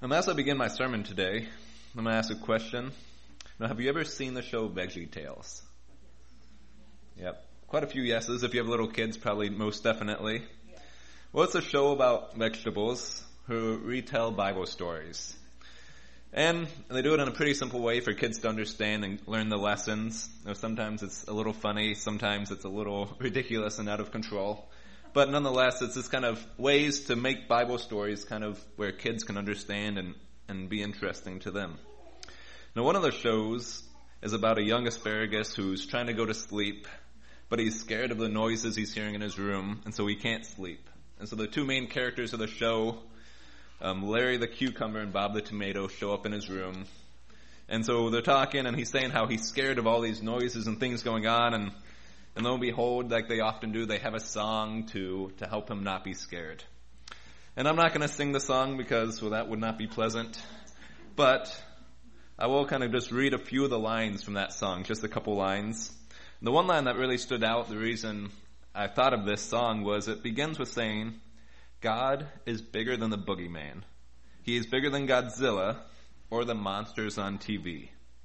As I begin my sermon today, I'm going to ask a question. Now, have you ever seen the show VeggieTales? Yep. Quite a few yeses. If you have little kids, probably most definitely. Well, it's a show about vegetables who retell Bible stories. And they do it in a pretty simple way for kids to understand and learn the lessons. Sometimes it's a little funny, sometimes it's a little ridiculous and out of control. But nonetheless, it's this kind of ways to make Bible stories kind of where kids can understand and be interesting to them. Now, one of the shows is about a young asparagus who's trying to go to sleep, but he's scared of the noises he's hearing in his room, and so he can't sleep. And so the two main characters of the show, Larry the cucumber and Bob the tomato, show up in his room. And so they're talking, and he's saying how he's scared of all these noises and things going on, and lo and behold, like they often do, they have a song to help him not be scared. And I'm not going to sing the song because, that would not be pleasant. But I will kind of just read a few of the lines from that song, just a couple lines. The one line that really stood out, the reason I thought of this song was it begins with saying, God is bigger than the boogeyman. He is bigger than Godzilla or the monsters on TV.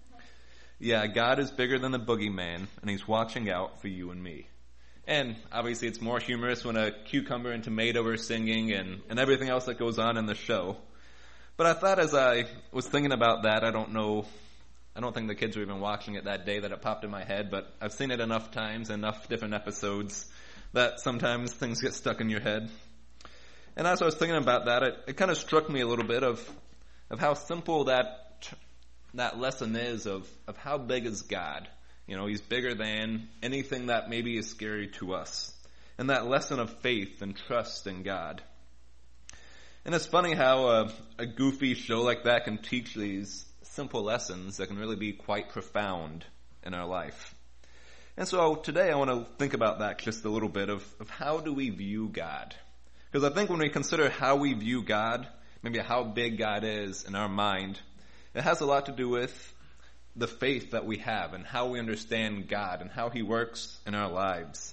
Yeah, God is bigger than the boogeyman, and he's watching out for you and me. And obviously it's more humorous when a cucumber and tomato are singing and everything else that goes on in the show. But I thought as I was thinking about that, I don't think the kids were even watching it that day that it popped in my head, but I've seen it enough times, enough different episodes, that sometimes things get stuck in your head. And as I was thinking about that, it kind of struck me a little bit of how simple that lesson is of how big is God. He's bigger than anything that maybe is scary to us. And that lesson of faith and trust in God. And it's funny how a goofy show like that can teach these simple lessons that can really be quite profound in our life. And so today I want to think about that just a little bit of how do we view God? Because I think when we consider how we view God, maybe how big God is in our mind, it has a lot to do with the faith that we have and how we understand God and how he works in our lives.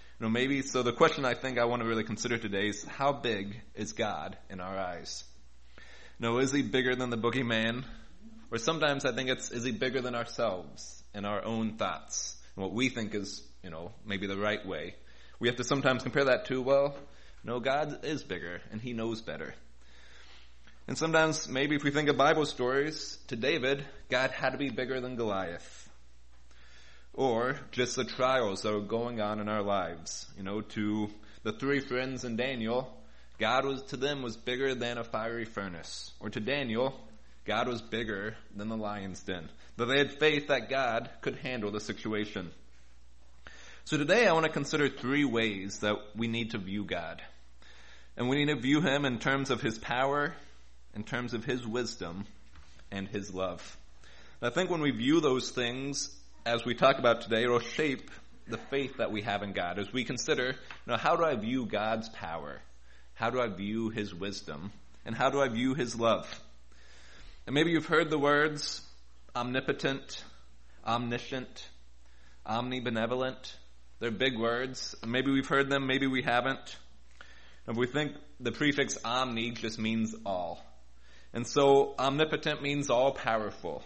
So the question I think I want to really consider today is how big is God in our eyes? Is he bigger than the boogeyman? Or sometimes I think is he bigger than ourselves and our own thoughts and what we think is, maybe the right way? We have to sometimes compare that to, God is bigger and he knows better. And sometimes, maybe if we think of Bible stories, to David, God had to be bigger than Goliath. Or just the trials that are going on in our lives. To the three friends in Daniel, God was bigger than a fiery furnace. Or to Daniel, God was bigger than the lion's den. But they had faith that God could handle the situation. So today I want to consider three ways that we need to view God. And we need to view him in terms of his power, in terms of his wisdom, and his love. And I think when we view those things, as we talk about today, it will shape the faith that we have in God. As we consider, how do I view God's power? How do I view his wisdom? And how do I view his love? And maybe you've heard the words omnipotent, omniscient, omnibenevolent. They're big words. Maybe we've heard them, maybe we haven't. And we think the prefix omni just means all. And so omnipotent means all powerful.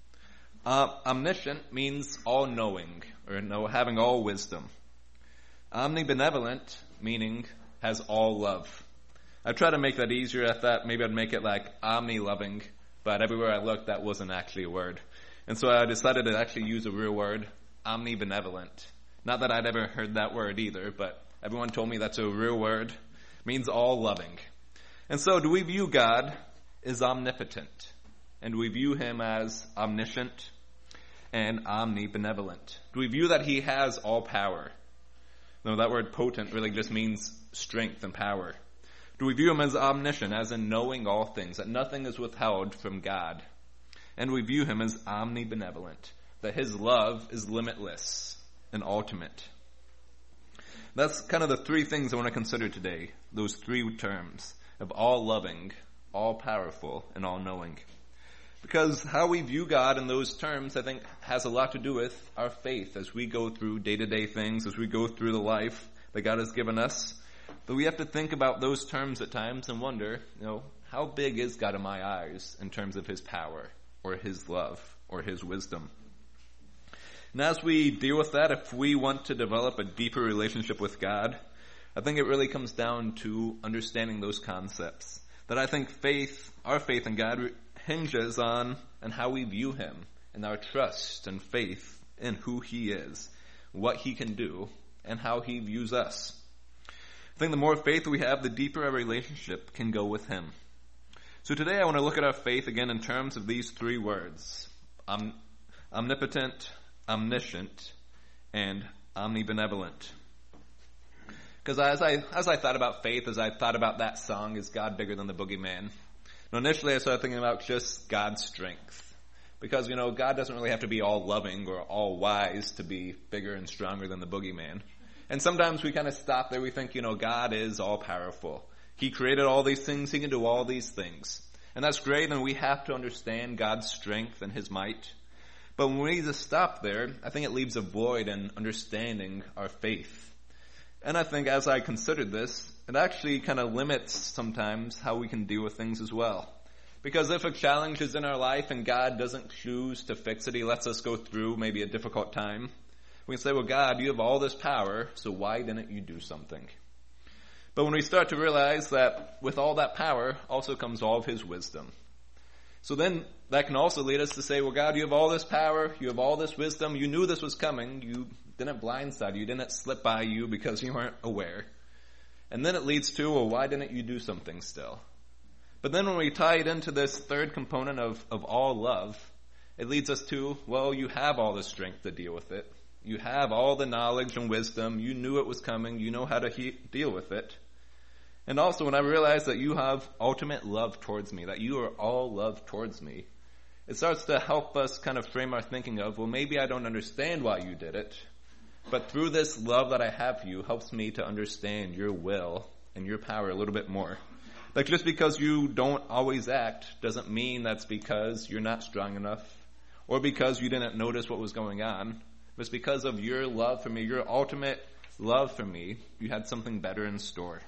Omniscient means all knowing, or having all wisdom. Omnibenevolent meaning has all love. I tried to make that easier. I thought maybe I'd make it like omni-loving, but everywhere I looked that wasn't actually a word. And so I decided to actually use a real word, omnibenevolent. Not that I'd ever heard that word either, but everyone told me that's a real word. It means all loving. And so do we view God as omnipotent? And do we view him as omniscient and omnibenevolent? Do we view that he has all power? No, that word potent really just means strength and power. Do we view him as omniscient, as in knowing all things, that nothing is withheld from God? And we view him as omnibenevolent, that his love is limitless and ultimate. That's kind of the three things I want to consider today, those three terms of all loving, all powerful, and all knowing. Because how we view God in those terms, I think, has a lot to do with our faith as we go through day-to-day things, as we go through the life that God has given us. But we have to think about those terms at times and wonder, how big is God in my eyes in terms of his power or his love or his wisdom? And as we deal with that, if we want to develop a deeper relationship with God, I think it really comes down to understanding those concepts. That I think our faith in God hinges on and how we view him and our trust and faith in who he is, what he can do, and how he views us. I think the more faith we have, the deeper our relationship can go with him. So today I want to look at our faith again in terms of these three words: omnipotent, omniscient, and omnibenevolent. Because as I thought about faith, as I thought about that song, Is God Bigger Than the Boogeyman? Now initially I started thinking about just God's strength. Because, God doesn't really have to be all loving or all wise to be bigger and stronger than the boogeyman. And sometimes we kind of stop there. We think, God is all powerful. He created all these things. He can do all these things. And that's great. And we have to understand God's strength and his might. But when we just stop there, I think it leaves a void in understanding our faith. And I think as I considered this, it actually kind of limits sometimes how we can deal with things as well. Because if a challenge is in our life and God doesn't choose to fix it, he lets us go through maybe a difficult time, we can say, well, God, you have all this power, so why didn't you do something? But when we start to realize that with all that power also comes all of his wisdom. So then that can also lead us to say, well, God, you have all this power, you have all this wisdom, you knew this was coming, you didn't blindside you, didn't slip by you because you weren't aware. And then it leads to, well, why didn't you do something still? But then when we tie it into this third component of all love, it leads us to, well, you have all the strength to deal with it. You have all the knowledge and wisdom. You knew it was coming. You know how to deal with it. And also when I realize that you have ultimate love towards me, that you are all love towards me, it starts to help us kind of frame our thinking of, well, maybe I don't understand why you did it, but through this love that I have for you helps me to understand your will and your power a little bit more. Like just because you don't always act doesn't mean that's because you're not strong enough or because you didn't notice what was going on. It's because of your love for me, your ultimate love for me. You had something better in store.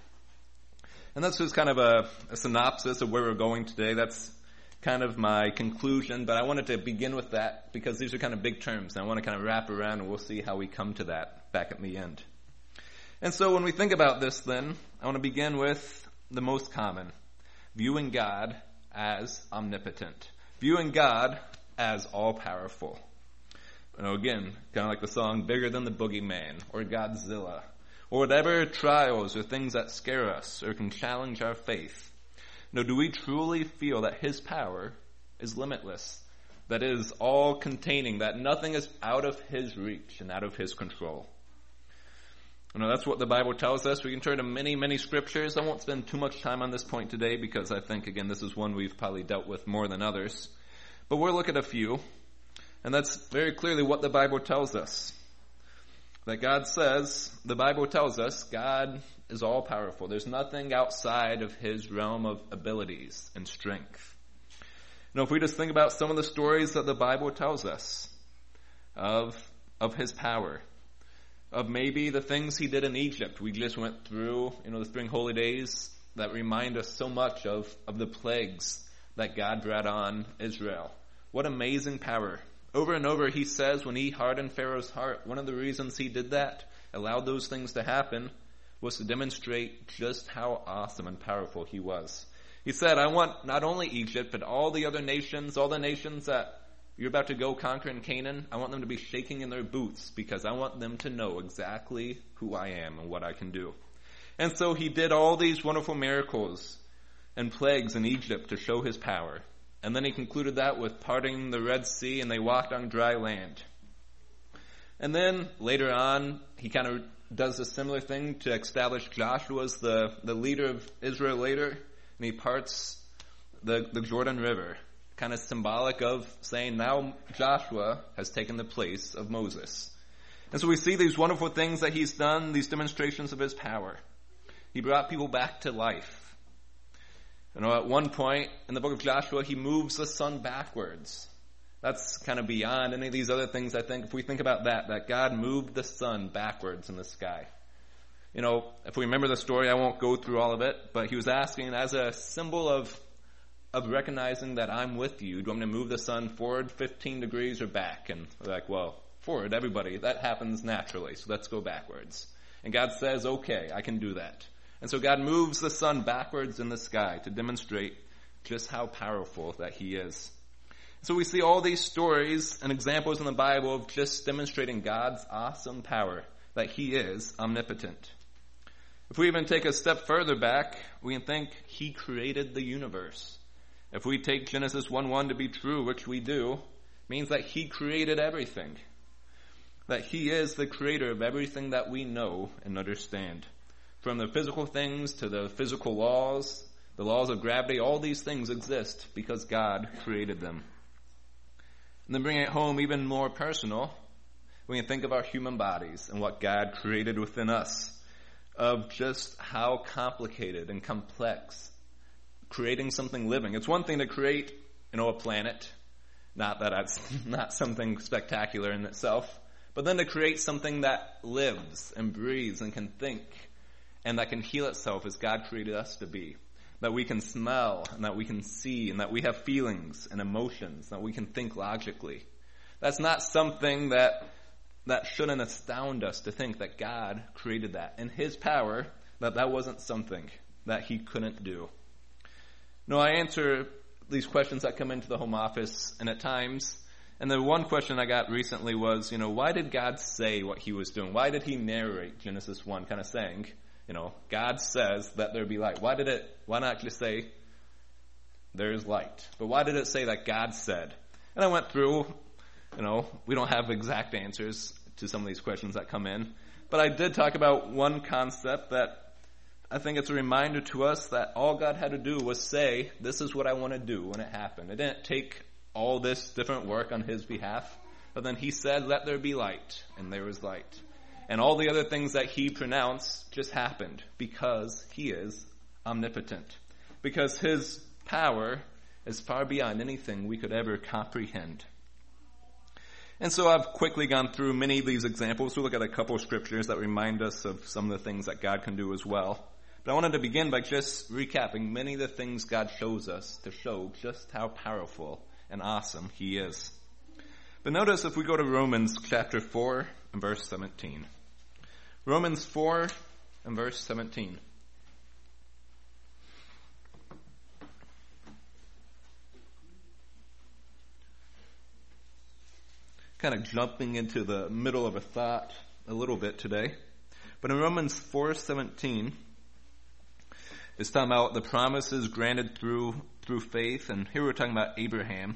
And that's just kind of a synopsis of where we're going today. That's kind of my conclusion, but I wanted to begin with that because these are kind of big terms and I want to kind of wrap around and we'll see how we come to that back at the end. And so when we think about this then, I want to begin with the most common, viewing God as omnipotent, viewing God as all-powerful. Again, kind of like the song, Bigger Than the Boogeyman, or Godzilla, or whatever trials or things that scare us or can challenge our faith. Do we truly feel that his power is limitless, that it is all-containing, that nothing is out of his reach and out of his control? That's what the Bible tells us. We can turn to many, many scriptures. I won't spend too much time on this point today because I think, again, this is one we've probably dealt with more than others. But we'll look at a few. And that's very clearly what the Bible tells us. That God says, the Bible tells us, God is all powerful. There's nothing outside of his realm of abilities and strength. If we just think about some of the stories that the Bible tells us of his power, of maybe the things he did in Egypt. We just went through, the spring holy days that remind us so much of the plagues that God brought on Israel. What amazing power. Over and over he says when he hardened Pharaoh's heart, one of the reasons he did that, allowed those things to happen, was to demonstrate just how awesome and powerful he was. He said, I want not only Egypt, but all the other nations, all the nations that you're about to go conquer in Canaan, I want them to be shaking in their boots because I want them to know exactly who I am and what I can do. And so he did all these wonderful miracles and plagues in Egypt to show his power. And then he concluded that with parting the Red Sea and they walked on dry land. And then later on, he kind of does a similar thing to establish Joshua as the leader of Israel later. And he parts the Jordan River, kind of symbolic of saying now Joshua has taken the place of Moses. And so we see these wonderful things that he's done, these demonstrations of his power. He brought people back to life. At one point in the book of Joshua, he moves the sun backwards. That's kind of beyond any of these other things, I think. If we think about that God moved the sun backwards in the sky. If we remember the story, I won't go through all of it, but he was asking as a symbol of of recognizing that I'm with you. Do you want me to move the sun forward 15 degrees or back? And we're like, well, forward, everybody. That happens naturally, so let's go backwards. And God says, okay, I can do that. And so God moves the sun backwards in the sky to demonstrate just how powerful that he is. So we see all these stories and examples in the Bible of just demonstrating God's awesome power, that he is omnipotent. If we even take a step further back, we can think he created the universe. If we take Genesis 1:1 to be true, which we do, it means that he created everything. That he is the creator of everything that we know and understand. From the physical things to the physical laws, the laws of gravity, all these things exist because God created them. And then bringing it home even more personal, we can think of our human bodies and what God created within us, of just how complicated and complex creating something living. It's one thing to create, a planet. Not that that's not something spectacular in itself, but then to create something that lives and breathes and can think and that can heal itself as God created us to be. That we can smell and that we can see and that we have feelings and emotions, that we can think logically. That's not something that shouldn't astound us to think that God created that. In his power, that wasn't something that he couldn't do. No, I answer these questions that come into the home office and at times, and the one question I got recently was, why did God say what he was doing? Why did he narrate Genesis 1 kind of saying, God says that there be light. Why not just say there is light? But why did it say that God said? And I went through, we don't have exact answers to some of these questions that come in. But I did talk about one concept that I think it's a reminder to us that all God had to do was say, this is what I want to do, and it happened. It didn't take all this different work on his behalf. But then he said, let there be light, and there was light. And all the other things that he pronounced just happened because he is omnipotent. Because his power is far beyond anything we could ever comprehend. And so I've quickly gone through many of these examples. We'll look at a couple of scriptures that remind us of some of the things that God can do as well. But I wanted to begin by just recapping many of the things God shows us to show just how powerful and awesome he is. But notice if we go to Romans chapter 4 and verse 17. Romans 4 and verse 17. Kind of jumping into the middle of a thought a little bit today. But in Romans 4:17, it's talking about the promises granted through faith. And here we're talking about Abraham.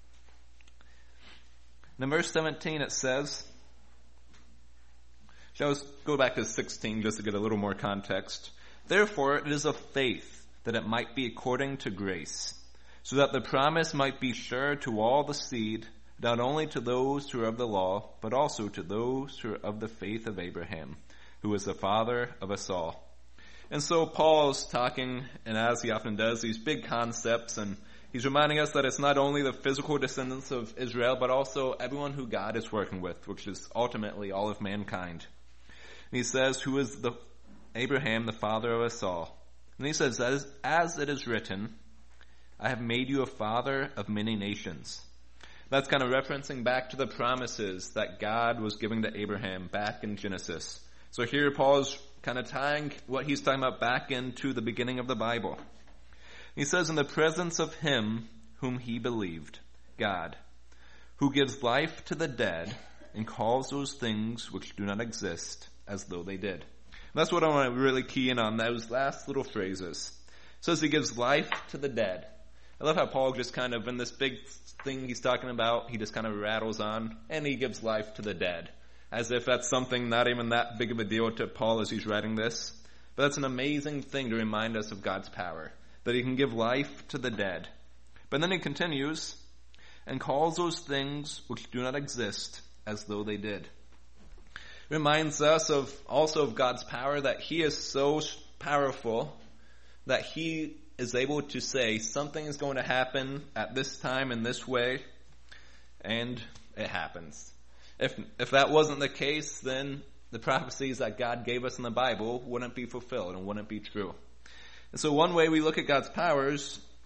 And in verse 17 it says, shall we go back to 16 just to get a little more context. Therefore it is of faith that it might be according to grace, so that the promise might be sure to all the seed, not only to those who are of the law, but also to those who are of the faith of Abraham, who is the father of us all. And so Paul's talking, and as he often does, these big concepts, and he's reminding us that it's not only the physical descendants of Israel, but also everyone who God is working with, which is ultimately all of mankind. And he says, who is the Abraham, the father of us all. And he says, as it is written, I have made you a father of many nations. That's kind of referencing back to the promises that God was giving to Abraham back in Genesis. So here Paul's kind of tying what he's talking about back into the beginning of the Bible. He says, in the presence of him whom he believed, God, who gives life to the dead and calls those things which do not exist as though they did. And that's what I want to really key in on, those last little phrases. It says he gives life to the dead. I love how Paul just kind of, in this big thing he's talking about, he just kind of rattles on, and he gives life to the dead. As if that's something not even that big of a deal to Paul as he's writing this. But that's an amazing thing to remind us of God's power, that he can give life to the dead. But then he continues, and calls those things which do not exist as though they did. It reminds us also of God's power, that he is so powerful that he is able to say something is going to happen at this time in this way, and it happens. If that wasn't the case, then the prophecies that God gave us in the Bible wouldn't be fulfilled and wouldn't be true. And so one way we look at God's powers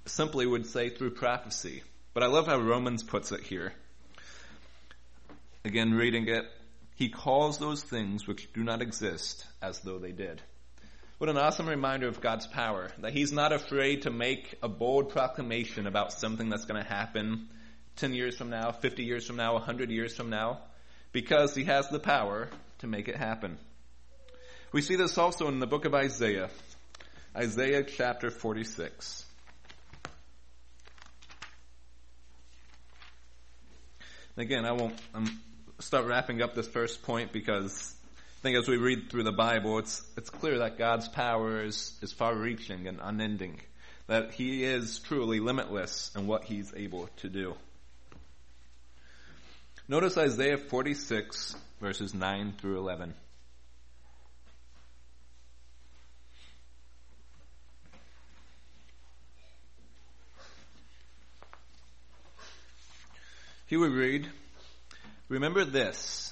simply would say through prophecy. But I love how Romans puts it here. Again, reading it, he calls those things which do not exist as though they did. What an awesome reminder of God's power, that he's not afraid to make a bold proclamation about something that's going to happen 10 years from now, 50 years from now, 100 years from now, because he has the power to make it happen. We see this also in the book of Isaiah, Isaiah chapter 46. Again, I won't start wrapping up this first point because I think as we read through the Bible, it's clear that God's power is far-reaching and unending, that he is truly limitless in what he's able to do. Notice Isaiah 46, verses 9 through 11. Here we read, remember this.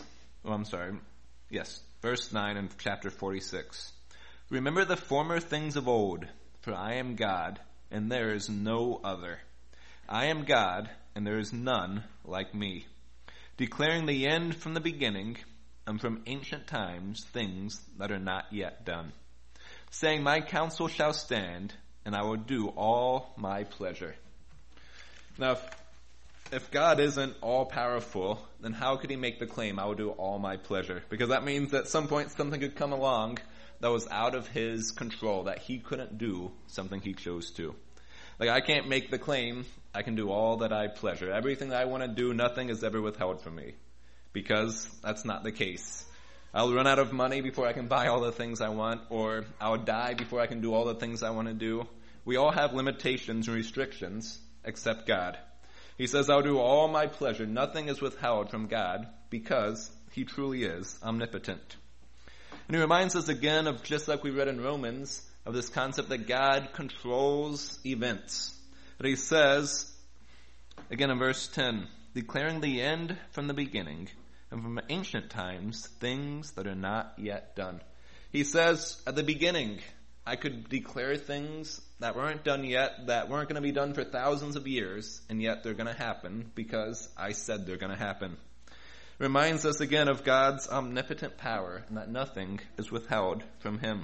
Verse 9 in chapter 46. Remember the former things of old, for I am God, and there is no other. I am God, and there is none like me, declaring the end from the beginning, and from ancient times things that are not yet done, saying, my counsel shall stand, and I will do all my pleasure. Now, if God isn't all-powerful, then how could he make the claim, I will do all my pleasure? Because that means at some point something could come along that was out of his control, that he couldn't do something he chose to. Like, I can't make the claim, I can do all that I pleasure. Everything that I want to do, nothing is ever withheld from me. Because that's not the case. I'll run out of money before I can buy all the things I want, or I'll die before I can do all the things I want to do. We all have limitations and restrictions, except God. He says, I'll do all my pleasure. Nothing is withheld from God because he truly is omnipotent. And he reminds us again of, just like we read in Romans, of this concept that God controls events. But he says, again in verse 10, declaring the end from the beginning and from ancient times things that are not yet done. He says, at the beginning, I could declare things that weren't done yet, that weren't going to be done for thousands of years, and yet they're going to happen because I said they're going to happen. Reminds us again of God's omnipotent power and that nothing is withheld from him.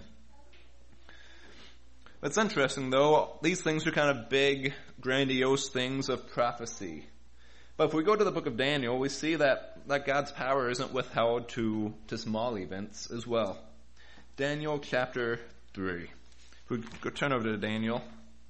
What's interesting though, these things are kind of big, grandiose things of prophecy. But if we go to the book of Daniel, we see that God's power isn't withheld to small events as well. Daniel chapter 3. We go turn over to Daniel.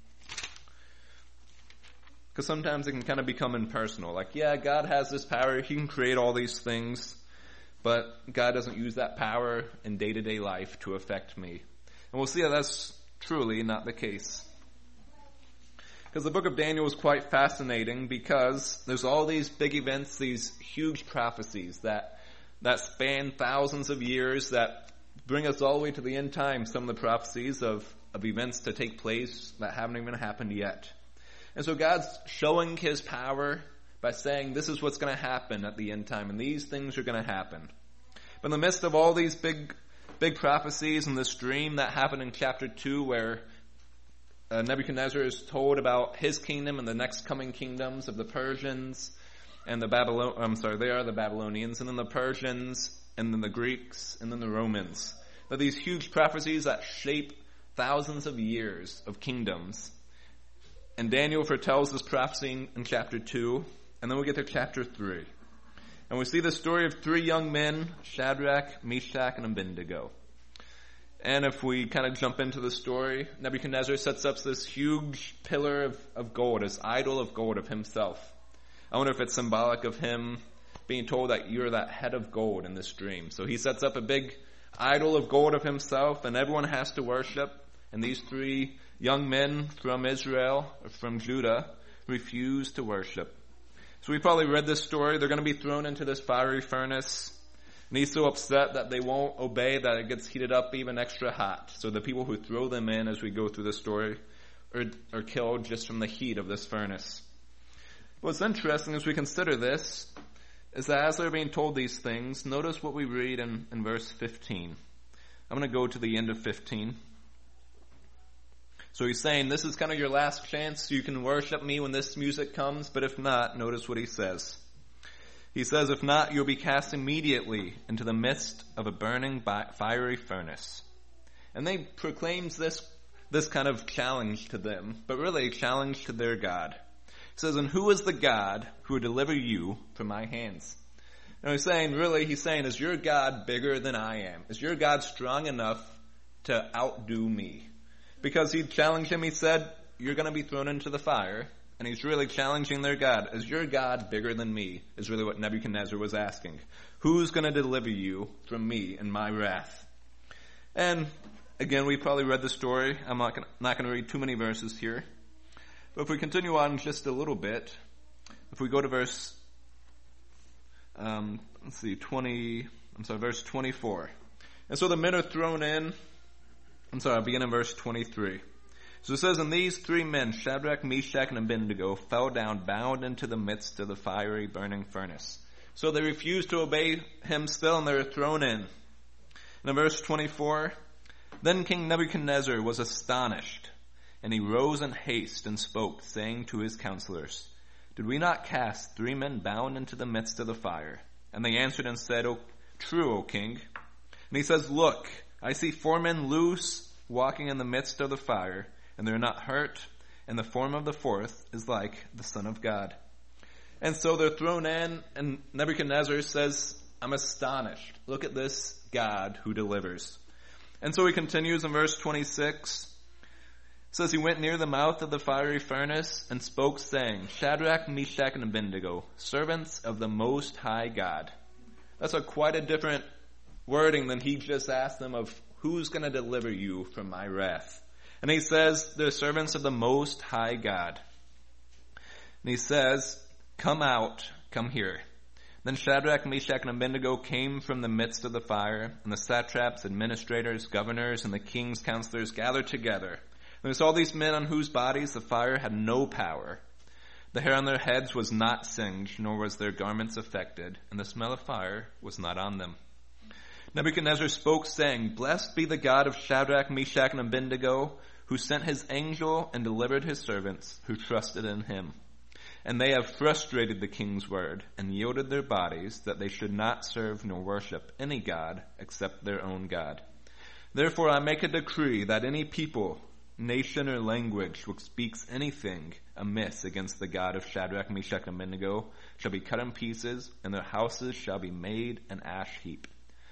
Because sometimes it can kind of become impersonal. Like, yeah, God has this power. He can create all these things. But God doesn't use that power in day-to-day life to affect me. And we'll see that that's truly not the case. Because the book of Daniel is quite fascinating because there's all these big events, these huge prophecies that span thousands of years, that bring us all the way to the end time, some of the prophecies of events to take place that haven't even happened yet. And so God's showing his power by saying this is what's going to happen at the end time, and these things are going to happen. But in the midst of all these big prophecies and this dream that happened in chapter 2 where Nebuchadnezzar is told about his kingdom and the next coming kingdoms of the Persians and the Babylonians, and then the Persians, and then the Greeks, and then the Romans. That these huge prophecies that shape thousands of years of kingdoms. And Daniel foretells this prophecy in chapter 2, and then we get to chapter 3. And we see the story of 3 young men, Shadrach, Meshach, and Abednego. And if we kind of jump into the story, Nebuchadnezzar sets up this huge pillar of gold, this idol of gold of himself. I wonder if it's symbolic of him being told that you're that head of gold in this dream. So he sets up a big idol of gold of himself, and everyone has to worship. And these 3 young men from Israel, or from Judah, refuse to worship. So we probably read this story. They're going to be thrown into this fiery furnace. And he's so upset that they won't obey that it gets heated up even extra hot. So the people who throw them in as we go through the story are killed just from the heat of this furnace. What's interesting as we consider this is that as they're being told these things, notice what we read in verse 15. I'm going to go to the end of 15. So he's saying, this is kind of your last chance. You can worship me when this music comes, but if not, notice what he says. He says, if not, you'll be cast immediately into the midst of a burning fiery furnace. And they proclaims this kind of challenge to them, but really a challenge to their God. He says, and who is the God who will deliver you from my hands? And he's saying, is your God bigger than I am? Is your God strong enough to outdo me? Because he challenged him, he said, you're going to be thrown into the fire. And he's really challenging their God. Is your God bigger than me? Is really what Nebuchadnezzar was asking. Who's going to deliver you from me and my wrath? And again, we probably read the story. I'm not going to read too many verses here. But if we continue on just a little bit, if we go to verse 24. And so the men are thrown in. I'll begin in verse 23. So it says, and these three men, Shadrach, Meshach, and Abednego, fell down bound into the midst of the fiery burning furnace. So they refused to obey him still, and they were thrown in. And in verse 24, then King Nebuchadnezzar was astonished, and he rose in haste and spoke, saying to his counselors, did we not cast three men bound into the midst of the fire? And they answered and said, true, O king. And he says, look, I see four men loose, walking in the midst of the fire, and they're not hurt, and the form of the fourth is like the Son of God. And so they're thrown in, and Nebuchadnezzar says, I'm astonished. Look at this God who delivers. And so he continues in verse 26. It says, he went near the mouth of the fiery furnace and spoke, saying, Shadrach, Meshach, and Abednego, servants of the Most High God. That's quite a different wording than he just asked them of who's going to deliver you from my wrath. And he says, they're servants of the Most High God. And he says, come out, come here. Then Shadrach, Meshach, and Abednego came from the midst of the fire, and the satraps, administrators, governors, and the king's counselors gathered together. And there saw these men on whose bodies the fire had no power. The hair on their heads was not singed, nor was their garments affected, and the smell of fire was not on them. Nebuchadnezzar spoke, saying, blessed be the God of Shadrach, Meshach, and Abednego, who sent his angel and delivered his servants who trusted in him. And they have frustrated the king's word and yielded their bodies that they should not serve nor worship any god except their own God. Therefore I make a decree that any people, nation, or language which speaks anything amiss against the God of Shadrach, Meshach, and Abednego shall be cut in pieces, and their houses shall be made an ash heap.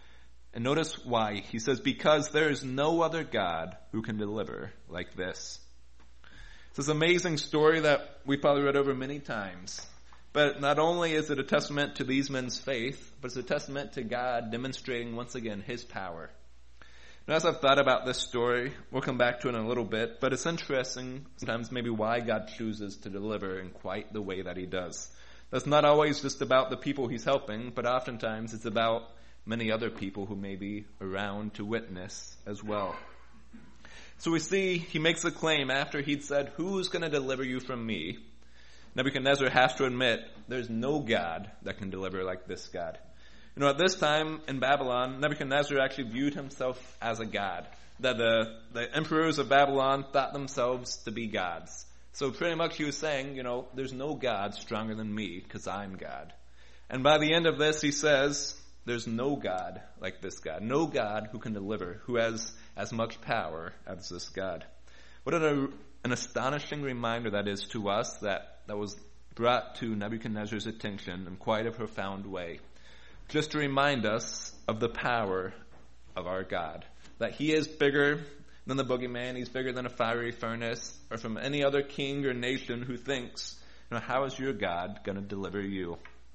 And notice why. He says, because there is no other God who can deliver like this. It's this amazing story that we probably read over many times. But not only is it a testament to these men's faith, but it's a testament to God demonstrating once again his power. And as I've thought about this story, we'll come back to it in a little bit, but it's interesting sometimes maybe why God chooses to deliver in quite the way that he does. That's not always just about the people he's helping, but oftentimes it's about many other people who may be around to witness as well. So we see he makes a claim after he'd said, who's going to deliver you from me? Nebuchadnezzar has to admit there's no God that can deliver like this God. You know, at this time in Babylon, Nebuchadnezzar actually viewed himself as a god. That the emperors of Babylon thought themselves to be gods. So pretty much he was saying, you know, there's no God stronger than me because I'm God. And by the end of this, he says, there's no God like this God. No God who can deliver, who has as much power as this God. What an astonishing reminder that is to us that was brought to Nebuchadnezzar's attention in quite a profound way. Just to remind us of the power of our God. That he is bigger than the boogeyman. He's bigger than a fiery furnace or from any other king or nation who thinks, you know, how is your God going to deliver you?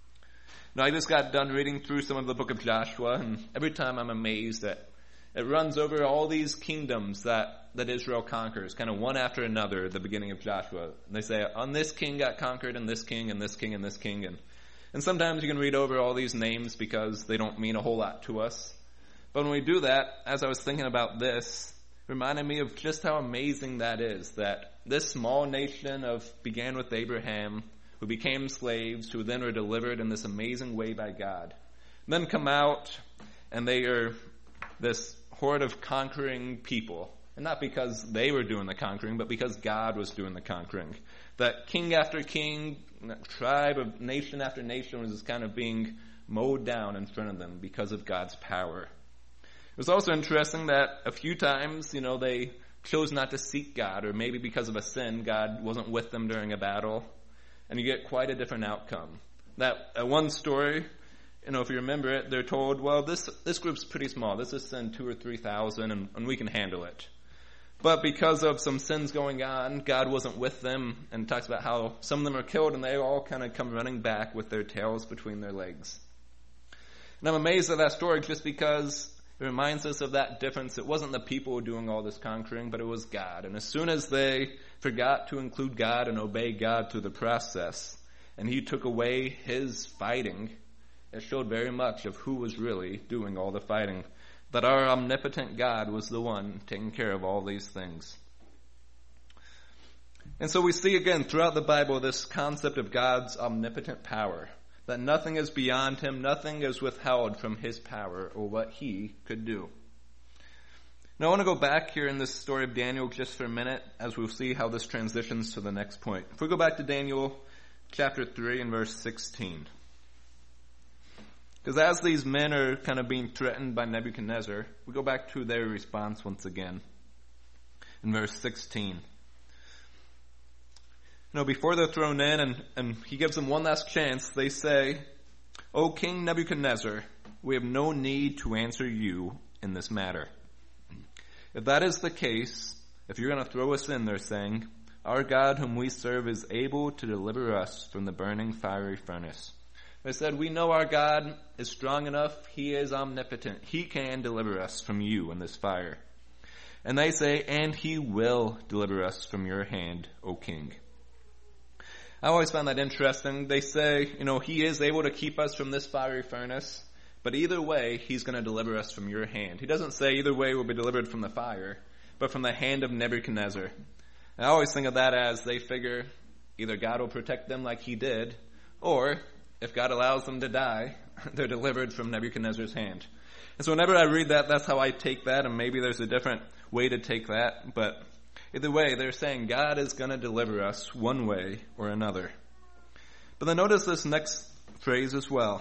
Now, I just got done reading through some of the book of Joshua, and every time I'm amazed that it runs over all these kingdoms that Israel conquers, kind of one after another at the beginning of Joshua. And they say, on this king got conquered, and this king, and this king, and this king. And sometimes you can read over all these names because they don't mean a whole lot to us. But when we do that, as I was thinking about this, it reminded me of just how amazing that is, that this small nation began with Abraham, who became slaves, who then were delivered in this amazing way by God. And then come out, and they are this horde of conquering people And not because they were doing the conquering, but because God was doing the conquering. That king after king, tribe of nation after nation was just kind of being mowed down in front of them because of God's power. It was also interesting that a few times, they chose not to seek God, or maybe because of a sin, God wasn't with them during a battle. And you get quite a different outcome. That one story, if you remember it, they're told, well, this group's pretty small. This is sin 2,000 or 3,000, and we can handle it. But because of some sins going on, God wasn't with them, and talks about how some of them are killed, and they all kind of come running back with their tails between their legs. And I'm amazed at that story just because it reminds us of that difference. It wasn't the people doing all this conquering, but it was God. And as soon as they forgot to include God and obey God through the process, and he took away his fighting, it showed very much of who was really doing all the fighting. That our omnipotent God was the one taking care of all these things. And so we see again throughout the Bible this concept of God's omnipotent power. That nothing is beyond him, nothing is withheld from his power or what he could do. Now I want to go back here in this story of Daniel just for a minute as we'll see how this transitions to the next point. If we go back to Daniel chapter 3 and verse 16. Because as these men are kind of being threatened by Nebuchadnezzar, we go back to their response once again. In verse 16. Before they're thrown in and he gives them one last chance, they say, "O King Nebuchadnezzar, we have no need to answer you in this matter." If that is the case, if you're going to throw us in, they're saying, our God whom we serve is able to deliver us from the burning fiery furnace. They said, we know our God is strong enough. He is omnipotent. He can deliver us from you in this fire. And they say, and he will deliver us from your hand, O King. I always found that interesting. They say, he is able to keep us from this fiery furnace, but either way, he's going to deliver us from your hand. He doesn't say either way we'll be delivered from the fire, but from the hand of Nebuchadnezzar. And I always think of that as they figure either God will protect them like he did, or if God allows them to die, they're delivered from Nebuchadnezzar's hand. And so whenever I read that, that's how I take that, and maybe there's a different way to take that, but either way, they're saying God is going to deliver us one way or another. But then notice this next phrase as well.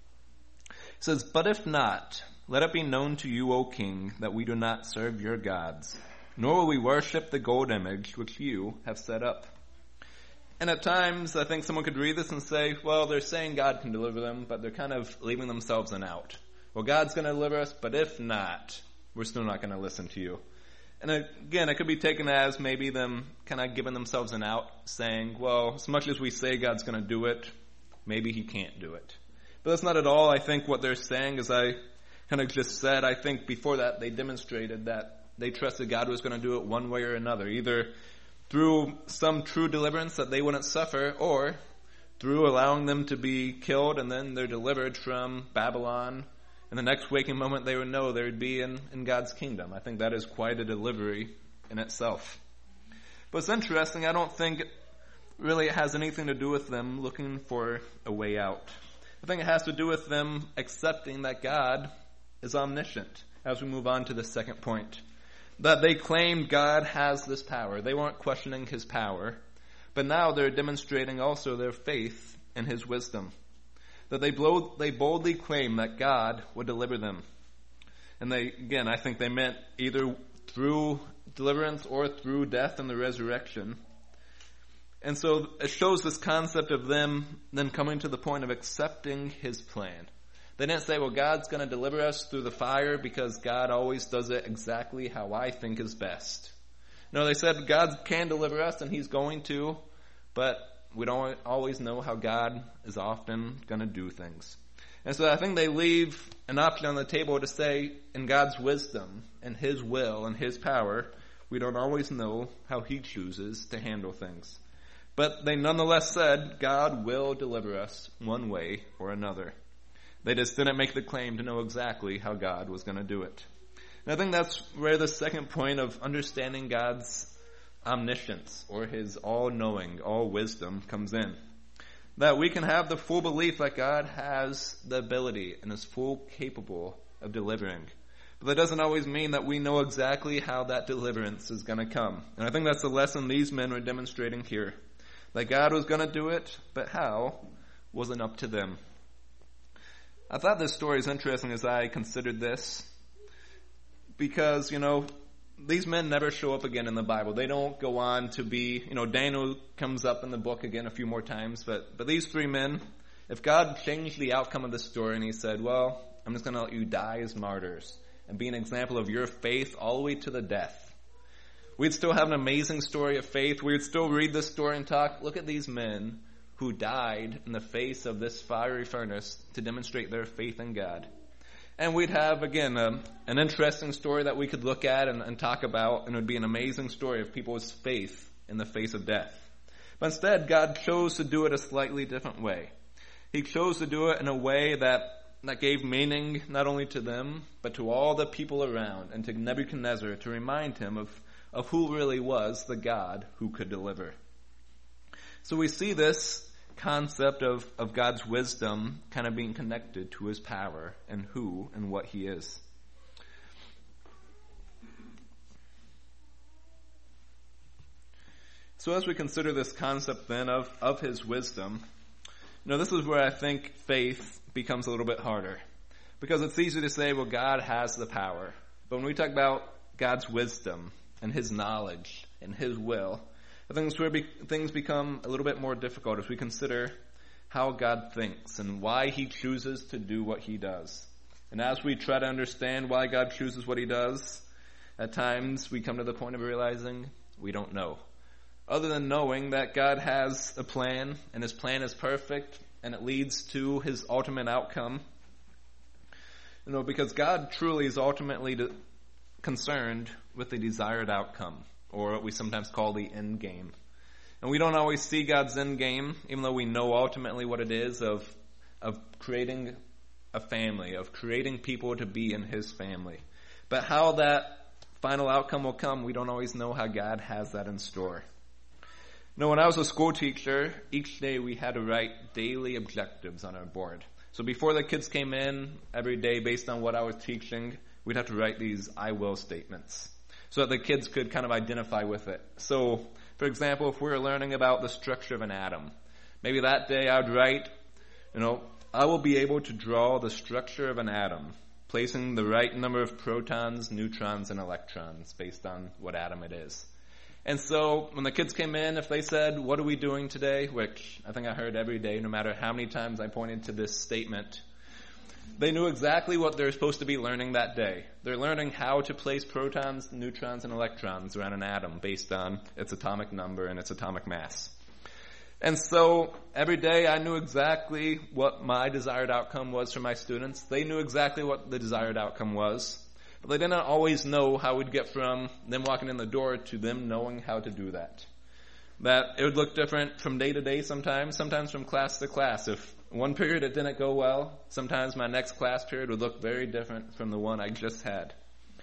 It says, but if not, let it be known to you, O King, that we do not serve your gods, nor will we worship the gold image which you have set up. And at times, I think someone could read this and say, well, they're saying God can deliver them, but they're kind of leaving themselves an out. Well, God's going to deliver us, but if not, we're still not going to listen to you. And again, it could be taken as maybe them kind of giving themselves an out, saying, well, as much as we say God's going to do it, maybe he can't do it. But that's not at all. I think what they're saying, as I kind of just said, I think before that they demonstrated that they trusted God was going to do it one way or another, either through some true deliverance that they wouldn't suffer, or through allowing them to be killed and then they're delivered from Babylon. And the next waking moment they would know they would be in God's kingdom. I think that is quite a delivery in itself. But it's interesting, I don't think really it has anything to do with them looking for a way out. I think it has to do with them accepting that God is omniscient, as we move on to the second point. That they claimed God has this power. They weren't questioning his power, but now they're demonstrating also their faith in his wisdom. That they boldly claim that God would deliver them. And I think they meant either through deliverance or through death and the resurrection. And so it shows this concept of them then coming to the point of accepting his plan. They didn't say, well, God's going to deliver us through the fire because God always does it exactly how I think is best. No, they said God can deliver us and he's going to, but we don't always know how God is often going to do things. And so I think they leave an option on the table to say, in God's wisdom and his will and his power, we don't always know how he chooses to handle things. But they nonetheless said, God will deliver us one way or another. They just didn't make the claim to know exactly how God was going to do it. And I think that's where the second point of understanding God's omniscience or his all-knowing, all-wisdom comes in. That we can have the full belief that God has the ability and is full capable of delivering. But that doesn't always mean that we know exactly how that deliverance is going to come. And I think that's the lesson these men were demonstrating here. That God was going to do it, but how wasn't up to them. I thought this story is interesting as I considered this. Because, these men never show up again in the Bible. They don't go on to be, Daniel comes up in the book again a few more times. But these three men, if God changed the outcome of the story and he said, well, I'm just going to let you die as martyrs and be an example of your faith all the way to the death, we'd still have an amazing story of faith. We would still read this story and talk, look at these men who died in the face of this fiery furnace to demonstrate their faith in God. And we'd have, again, an interesting story that we could look at and talk about, and it would be an amazing story of people's faith in the face of death. But instead, God chose to do it a slightly different way. He chose to do it in a way that gave meaning not only to them, but to all the people around, and to Nebuchadnezzar to remind him of who really was the God who could deliver. So we see this concept of God's wisdom kind of being connected to his power and who and what he is. So as we consider this concept then of his wisdom, this is where I think faith becomes a little bit harder. Because it's easy to say, well, God has the power. But when we talk about God's wisdom and his knowledge and his will, I think that's where things become a little bit more difficult as we consider how God thinks and why he chooses to do what he does. And as we try to understand why God chooses what he does, at times we come to the point of realizing we don't know. Other than knowing that God has a plan, and his plan is perfect, and it leads to his ultimate outcome. Because God truly is ultimately concerned with the desired outcome, or what we sometimes call the end game. And we don't always see God's end game, even though we know ultimately what it is of creating a family, of creating people to be in his family. But how that final outcome will come, we don't always know how God has that in store. When I was a school teacher, each day we had to write daily objectives on our board. So before the kids came in, every day based on what I was teaching, we'd have to write these I will statements so that the kids could kind of identify with it. So, for example, if we were learning about the structure of an atom, maybe that day I would write, I will be able to draw the structure of an atom, placing the right number of protons, neutrons, and electrons based on what atom it is. And so when the kids came in, if they said, what are we doing today? Which I think I heard every day, no matter how many times I pointed to this statement, they knew exactly what they're supposed to be learning that day. They're learning how to place protons, neutrons, and electrons around an atom based on its atomic number and its atomic mass. And so every day I knew exactly what my desired outcome was for my students. They knew exactly what the desired outcome was. But they didn't always know how we'd get from them walking in the door to them knowing how to do that. That it would look different from day to day sometimes from class to class. If one period it didn't go well, sometimes my next class period would look very different from the one I just had.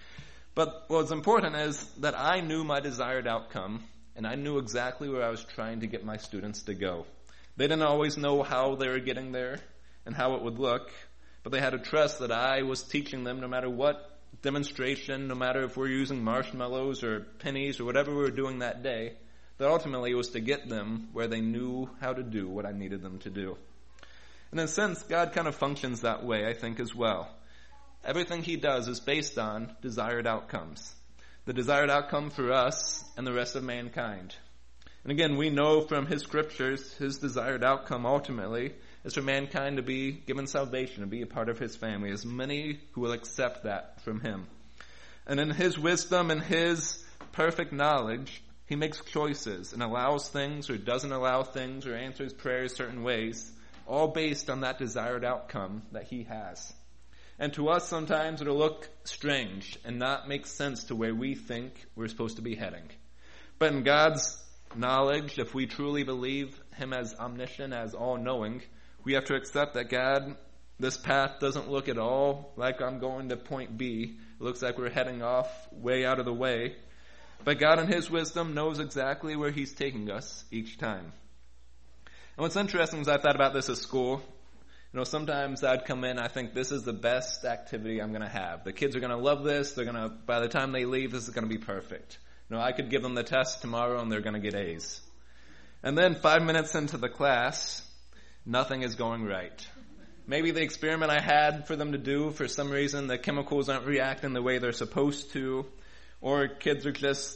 But what's important is that I knew my desired outcome, and I knew exactly where I was trying to get my students to go. They didn't always know how they were getting there and how it would look, but they had to trust that I was teaching them no matter what demonstration, no matter if we're using marshmallows or pennies or whatever we were doing that day, that ultimately it was to get them where they knew how to do what I needed them to do. And in a sense, God kind of functions that way, I think, as well. Everything he does is based on desired outcomes. The desired outcome for us and the rest of mankind. And again, we know from his scriptures, his desired outcome ultimately is for mankind to be given salvation, to be a part of his family, as many who will accept that from him. And in his wisdom and his perfect knowledge, he makes choices and allows things or doesn't allow things or answers prayers certain ways, all based on that desired outcome that he has. And to us sometimes it'll look strange and not make sense to where we think we're supposed to be heading. But in God's knowledge, if we truly believe him as omniscient, as all-knowing, we have to accept that God, this path doesn't look at all like I'm going to point B. It looks like we're heading off way out of the way. But God in his wisdom knows exactly where he's taking us each time. And what's interesting is I thought about this at school. Sometimes I'd come in, I think this is the best activity I'm going to have. The kids are going to love this. By the time they leave, this is going to be perfect. I could give them the test tomorrow and they're going to get A's. And then 5 minutes into the class, nothing is going right. Maybe the experiment I had for them to do, for some reason, the chemicals aren't reacting the way they're supposed to. Or kids are just,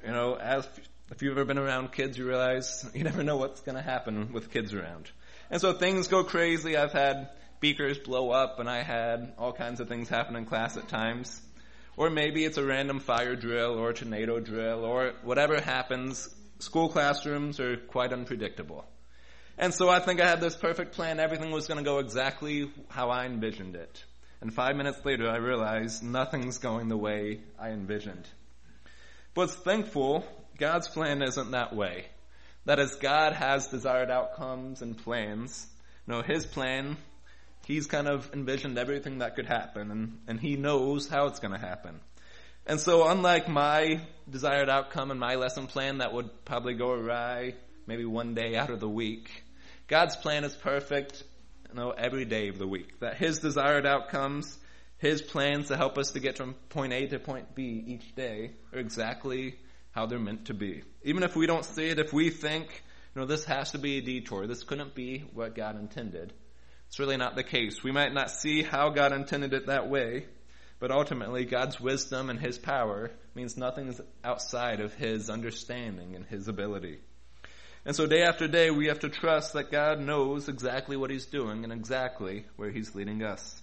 if you've ever been around kids, you realize you never know what's going to happen with kids around. And so things go crazy. I've had beakers blow up, and I had all kinds of things happen in class at times. Or maybe it's a random fire drill or a tornado drill or whatever happens. School classrooms are quite unpredictable. And so I think I had this perfect plan. Everything was going to go exactly how I envisioned it. And 5 minutes later, I realized nothing's going the way I envisioned. But it's thankful, God's plan isn't that way. That is, God has desired outcomes and plans. His plan, He's kind of envisioned everything that could happen, and He knows how it's going to happen. And so unlike my desired outcome and my lesson plan that would probably go awry maybe one day out of the week, God's plan is perfect, every day of the week. That His desired outcomes, His plans to help us to get from point A to point B each day are exactly how they're meant to be. Even if we don't see it, if we think, this has to be a detour, this couldn't be what God intended, it's really not the case. We might not see how God intended it that way, but ultimately God's wisdom and His power means nothing is outside of His understanding and His ability. And so day after day, we have to trust that God knows exactly what He's doing and exactly where He's leading us.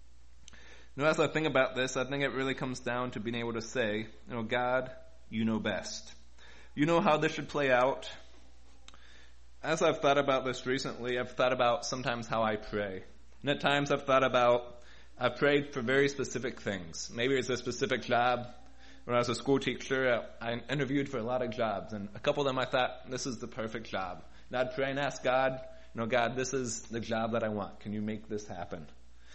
As I think about this, I think it really comes down to being able to say, God, you know best. You know how this should play out. As I've thought about this recently, I've thought about sometimes how I pray. And at times I've prayed for very specific things. Maybe it's a specific job. When I was a school teacher, I interviewed for a lot of jobs. And a couple of them I thought, this is the perfect job. And I'd pray and ask God, God, this is the job that I want. Can you make this happen?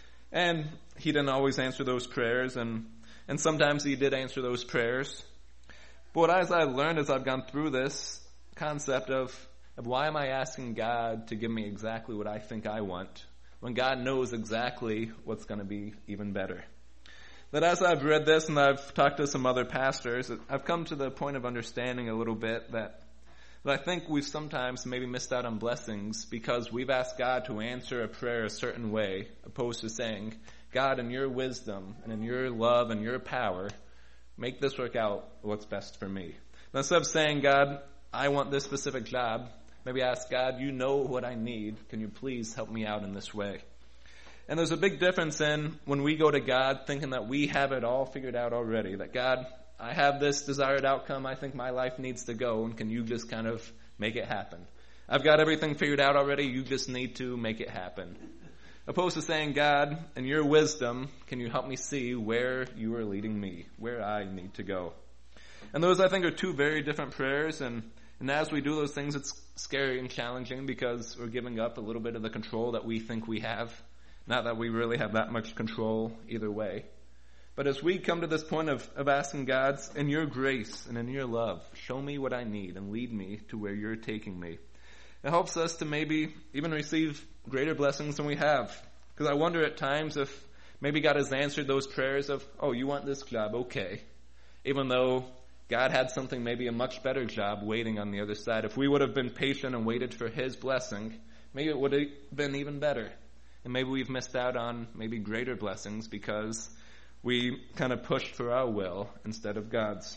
And He didn't always answer those prayers. And sometimes He did answer those prayers. But as I learned as I've gone through this concept of why am I asking God to give me exactly what I think I want, when God knows exactly what's going to be even better. That as I've read this and I've talked to some other pastors, I've come to the point of understanding a little bit that I think we've sometimes maybe missed out on blessings because we've asked God to answer a prayer a certain way, opposed to saying, God, in your wisdom and in your love and your power, make this work out what's best for me. And instead of saying, God, I want this specific job, maybe ask God, you know what I need. Can you please help me out in this way? And there's a big difference in when we go to God thinking that we have it all figured out already. That God, I have this desired outcome. I think my life needs to go. And can you just kind of make it happen? I've got everything figured out already. You just need to make it happen. Opposed to saying, God, in your wisdom, can you help me see where you are leading me, where I need to go? And those, I think, are two very different prayers. And as we do those things, it's scary and challenging because we're giving up a little bit of the control that we think we have. Not that we really have that much control either way. But as we come to this point of asking God, in your grace and in your love, show me what I need and lead me to where you're taking me. It helps us to maybe even receive greater blessings than we have. Because I wonder at times if maybe God has answered those prayers of, oh, you want this job, okay. Even though God had something, maybe a much better job waiting on the other side. If we would have been patient and waited for His blessing, maybe it would have been even better. And maybe we've missed out on maybe greater blessings because we kind of pushed for our will instead of God's.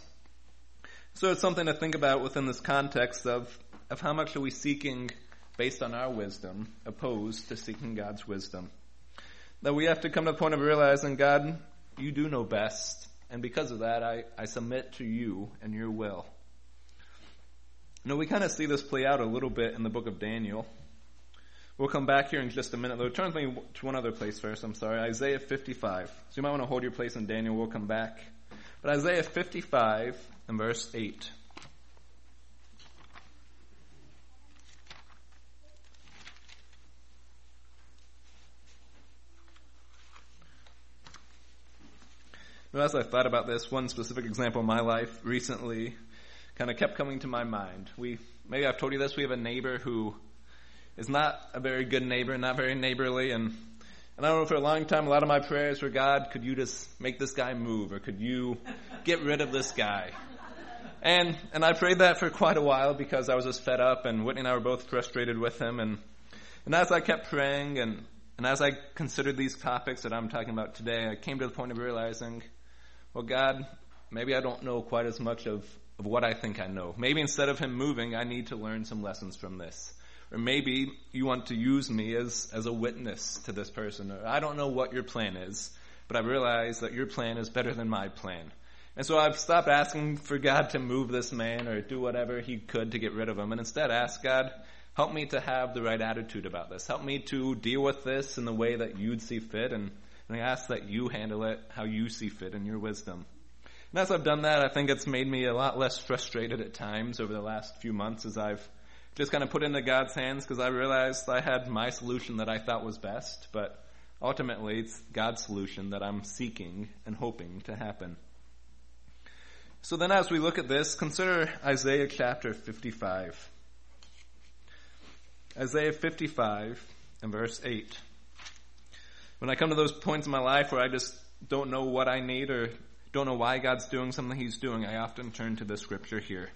So it's something to think about within this context of how much are we seeking based on our wisdom opposed to seeking God's wisdom. That we have to come to the point of realizing, God, you do know best. And because of that, I submit to you and your will. We kind of see this play out a little bit in the book of Daniel. We'll come back here in just a minute, though. Turn with me to one other place first, Isaiah 55. So you might want to hold your place in Daniel. We'll come back. But Isaiah 55 and verse 8. As I thought about this, one specific example in my life recently kind of kept coming to my mind. Maybe I've told you this, we have a neighbor who is not a very good neighbor, not very neighborly, and I don't know, for a long time, a lot of my prayers were, God, could you just make this guy move, or could you get rid of this guy? And I prayed that for quite a while because I was just fed up, and Whitney and I were both frustrated with him. And as I kept praying, and as I considered these topics that I'm talking about today, I came to the point of realizing, well, God, maybe I don't know quite as much of what I think I know. Maybe instead of him moving, I need to learn some lessons from this. Or maybe you want to use me as a witness to this person. Or I don't know what your plan is, but I realize that your plan is better than my plan. And so I've stopped asking for God to move this man or do whatever he could to get rid of him, and instead ask God, help me to have the right attitude about this. Help me to deal with this in the way that you'd see fit, and I ask that you handle it how you see fit in your wisdom. And as I've done that, I think it's made me a lot less frustrated at times over the last few months as I've just kind of put into God's hands, because I realized I had my solution that I thought was best, but ultimately it's God's solution that I'm seeking and hoping to happen. So then as we look at this, consider Isaiah chapter 55. Isaiah 55 and verse 8. When I come to those points in my life where I just don't know what I need or don't know why God's doing something he's doing, I often turn to this scripture here.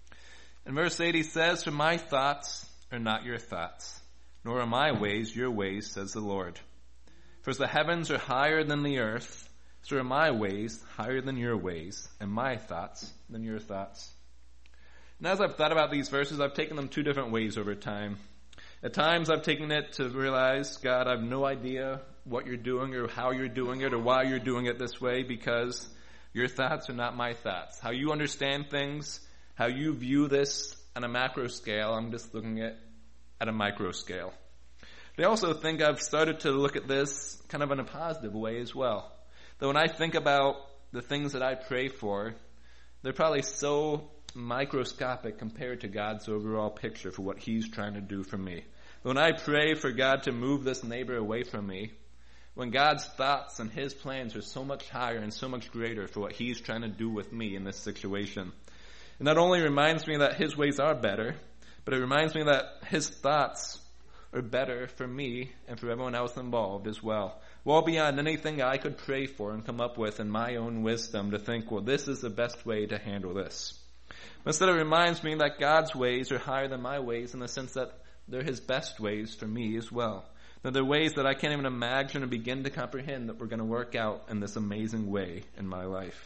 In verse 8 he says, "For my thoughts are not your thoughts, nor are my ways your ways, says the Lord. For as the heavens are higher than the earth, so are my ways higher than your ways, and my thoughts than your thoughts." And as I've thought about these verses, I've taken them two different ways over time. At times I've taken it to realize, God, I have no idea what you're doing or how you're doing it or why you're doing it this way, because your thoughts are not my thoughts. How you understand things, how you view this on a macro scale, I'm just looking at a micro scale. But I also think I've started to look at this kind of in a positive way as well. That when I think about the things that I pray for, they're probably so microscopic compared to God's overall picture for what he's trying to do for me. When I pray for God to move this neighbor away from me, when God's thoughts and his plans are so much higher and so much greater for what he's trying to do with me in this situation. It not only reminds me that his ways are better, but it reminds me that his thoughts are better for me and for everyone else involved as well. Well beyond anything I could pray for and come up with in my own wisdom to think, well, this is the best way to handle this. But instead it reminds me that God's ways are higher than my ways in the sense that they're his best ways for me as well. That they're ways that I can't even imagine or begin to comprehend that we're going to work out in this amazing way in my life.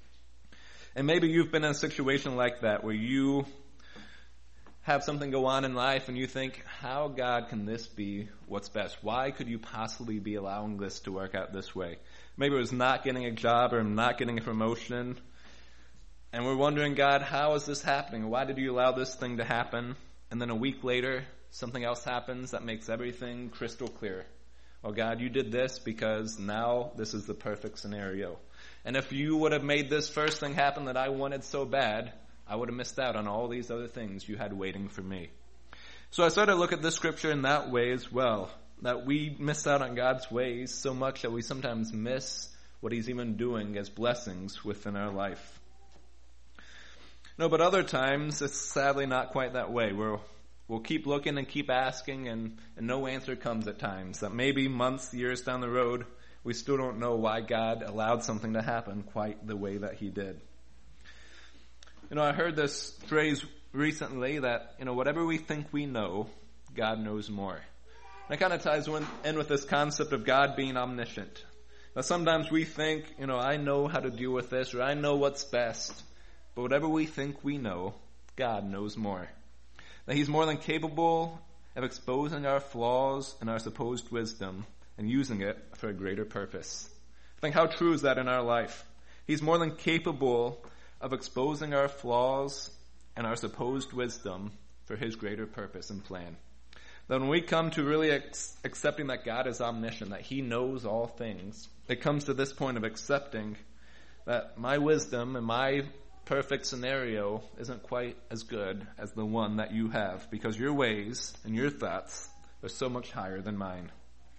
And maybe you've been in a situation like that where you have something go on in life and you think, how, God, can this be what's best? Why could you possibly be allowing this to work out this way? Maybe it was not getting a job or not getting a promotion. And we're wondering, God, how is this happening? Why did you allow this thing to happen? And then a week later, something else happens that makes everything crystal clear. Oh, God, you did this because now this is the perfect scenario. And if you would have made this first thing happen that I wanted so bad, I would have missed out on all these other things you had waiting for me. So I started to look at this scripture in that way as well, that we miss out on God's ways so much that we sometimes miss what he's even doing as blessings within our life. No, but other times it's sadly not quite that way. We'll keep looking and keep asking and no answer comes at times. That maybe months, years down the road, we still don't know why God allowed something to happen quite the way that he did. I heard this phrase recently that, whatever we think we know, God knows more. And it kind of ties in with this concept of God being omniscient. Now sometimes we think, I know how to deal with this, or I know what's best. But whatever we think we know, God knows more. That he's more than capable of exposing our flaws and our supposed wisdom and using it for a greater purpose. Think how true is that in our life? He's more than capable of exposing our flaws and our supposed wisdom for his greater purpose and plan. That when we come to really accepting that God is omniscient, that he knows all things, it comes to this point of accepting that my wisdom and my perfect scenario isn't quite as good as the one that you have, because your ways and your thoughts are so much higher than mine.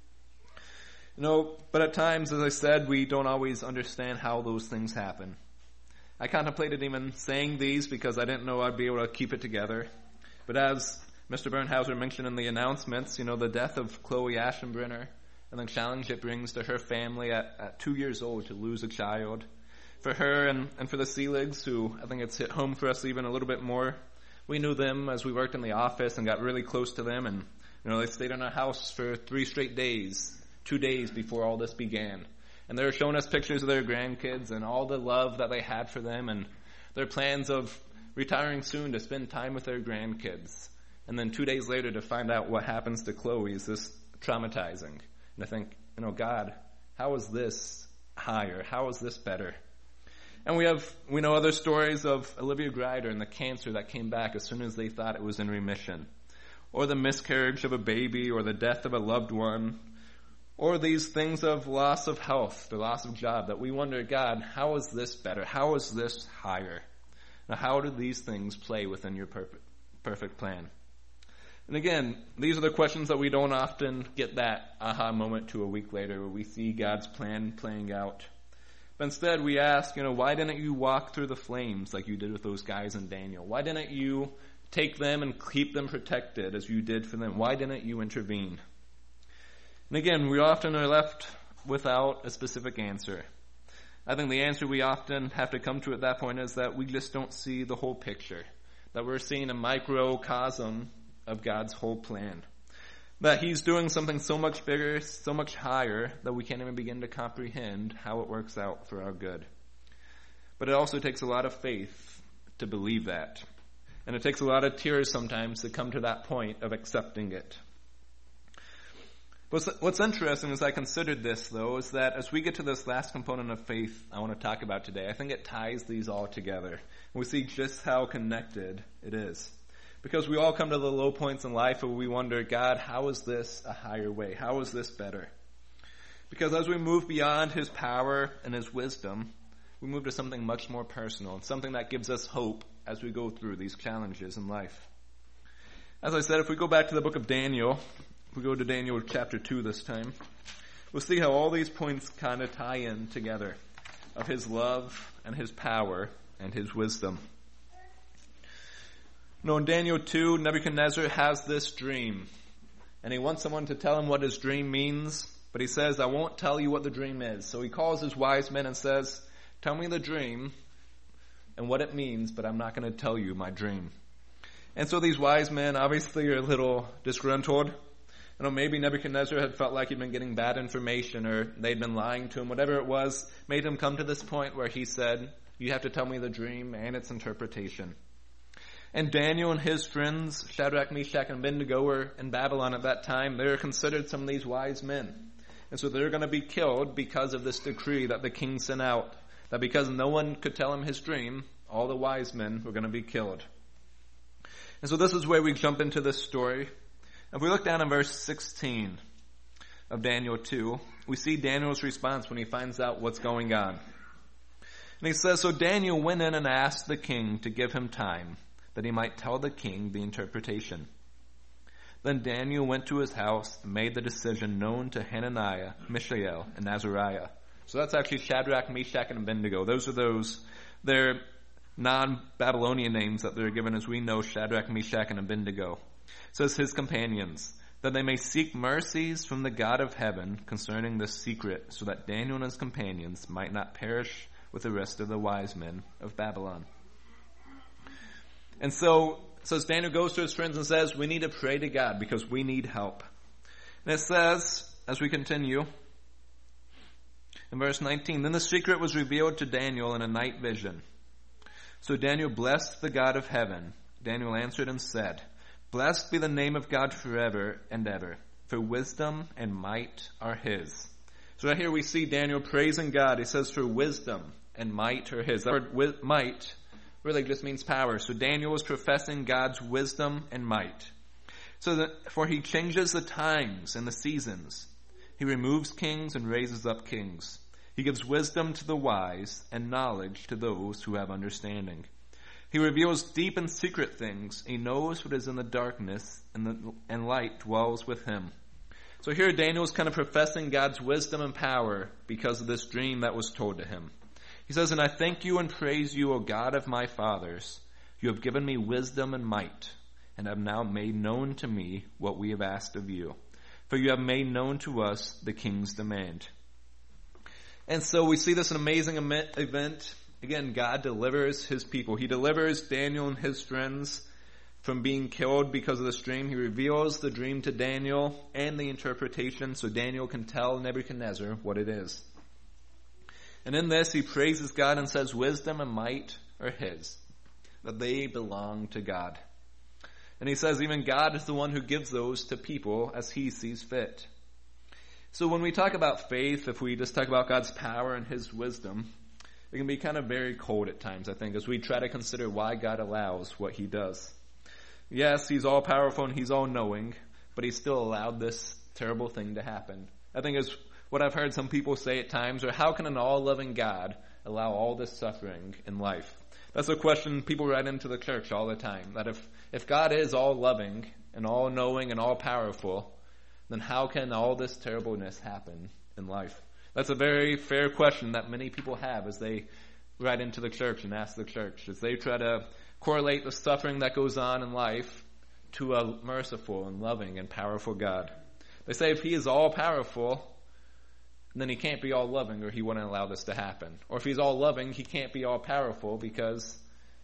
But at times, as I said, we don't always understand how those things happen. I contemplated even saying these because I didn't know I'd be able to keep it together. But as Mr. Bernhauser mentioned in the announcements, the death of Chloe Aschenbrenner and the challenge it brings to her family at 2 years old to lose a child. For her and for the Seeligs, who I think it's hit home for us even a little bit more. We knew them as we worked in the office and got really close to them, and they stayed in our house for 3 straight days, 2 days before all this began. And they were showing us pictures of their grandkids and all the love that they had for them and their plans of retiring soon to spend time with their grandkids. And then 2 days later to find out what happens to Chloe is this traumatizing. And I think, God, how is this higher? How is this better? And we know other stories of Olivia Grider and the cancer that came back as soon as they thought it was in remission. Or the miscarriage of a baby, or the death of a loved one. Or these things of loss of health, the loss of job, that we wonder, God, how is this better? How is this higher? Now, how do these things play within your perfect plan? And again, these are the questions that we don't often get that aha moment to a week later where we see God's plan playing out. But instead we ask, why didn't you walk through the flames like you did with those guys in Daniel? Why didn't you take them and keep them protected as you did for them? Why didn't you intervene? And again, we often are left without a specific answer. I think the answer we often have to come to at that point is that we just don't see the whole picture. That we're seeing a microcosm of God's whole plan. That He's doing something so much bigger, so much higher, that we can't even begin to comprehend how it works out for our good. But it also takes a lot of faith to believe that. And it takes a lot of tears sometimes to come to that point of accepting it. What's interesting as I considered this, though, is that as we get to this last component of faith I want to talk about today, I think it ties these all together. We see just how connected it is. Because we all come to the low points in life where we wonder, God, how is this a higher way? How is this better? Because as we move beyond His power and His wisdom, we move to something much more personal and something that gives us hope as we go through these challenges in life. As I said, if we go back to the book of Daniel, if we go to Daniel chapter 2 this time, we'll see how all these points kind of tie in together of His love and His power and His wisdom. In Daniel 2, Nebuchadnezzar has this dream, and he wants someone to tell him what his dream means, but he says, I won't tell you what the dream is. So he calls his wise men and says, tell me the dream and what it means, but I'm not going to tell you my dream. And so these wise men obviously are a little disgruntled. Maybe Nebuchadnezzar had felt like he'd been getting bad information, or they'd been lying to him. Whatever it was made him come to this point where he said, you have to tell me the dream and its interpretation. And Daniel and his friends, Shadrach, Meshach, and Abednego, were in Babylon at that time. They were considered some of these wise men. And so they're going to be killed because of this decree that the king sent out. That because no one could tell him his dream, all the wise men were going to be killed. And so this is where we jump into this story. If we look down in verse 16 of Daniel 2, we see Daniel's response when he finds out what's going on. And he says, so Daniel went in and asked the king to give him time, that he might tell the king the interpretation. Then Daniel went to his house and made the decision known to Hananiah, Mishael, and Azariah. So that's actually Shadrach, Meshach, and Abednego. Those are their non-Babylonian names that they're given as we know Shadrach, Meshach, and Abednego. So it's his companions, that they may seek mercies from the God of heaven concerning this secret, so that Daniel and his companions might not perish with the rest of the wise men of Babylon. And so as Daniel goes to his friends and says, we need to pray to God because we need help. And it says, as we continue, in verse 19, then the secret was revealed to Daniel in a night vision. So Daniel blessed the God of heaven. Daniel answered and said, blessed be the name of God forever and ever, for wisdom and might are His. So right here we see Daniel praising God. He says, for wisdom and might are His. That word might really just means power. So Daniel was professing God's wisdom and might. For He changes the times and the seasons. He removes kings and raises up kings. He gives wisdom to the wise and knowledge to those who have understanding. He reveals deep and secret things. He knows what is in the darkness, and light dwells with Him. So here Daniel is kind of professing God's wisdom and power because of this dream that was told to him. He says, and I thank you and praise you, O God of my fathers. You have given me wisdom and might, and have now made known to me what we have asked of you. For you have made known to us the king's demand. And so we see this amazing event. Again, God delivers his people. He delivers Daniel and his friends from being killed because of this dream. He reveals the dream to Daniel and the interpretation so Daniel can tell Nebuchadnezzar what it is. And in this, he praises God and says wisdom and might are his, that they belong to God. And he says even God is the one who gives those to people as he sees fit. So when we talk about faith, if we just talk about God's power and his wisdom, it can be kind of very cold at times, I think, as we try to consider why God allows what he does. Yes, he's all powerful and he's all knowing, but he still allowed this terrible thing to happen. I think is what I've heard some people say at times, or how can an all-loving God allow all this suffering in life? That's a question people write into the church all the time, that if God is all-loving and all-knowing and all-powerful, then how can all this terribleness happen in life? That's a very fair question that many people have as they write into the church and ask the church, as they try to correlate the suffering that goes on in life to a merciful and loving and powerful God. They say if he is all-powerful, then he can't be all-loving, or he wouldn't allow this to happen. Or if he's all-loving, he can't be all-powerful because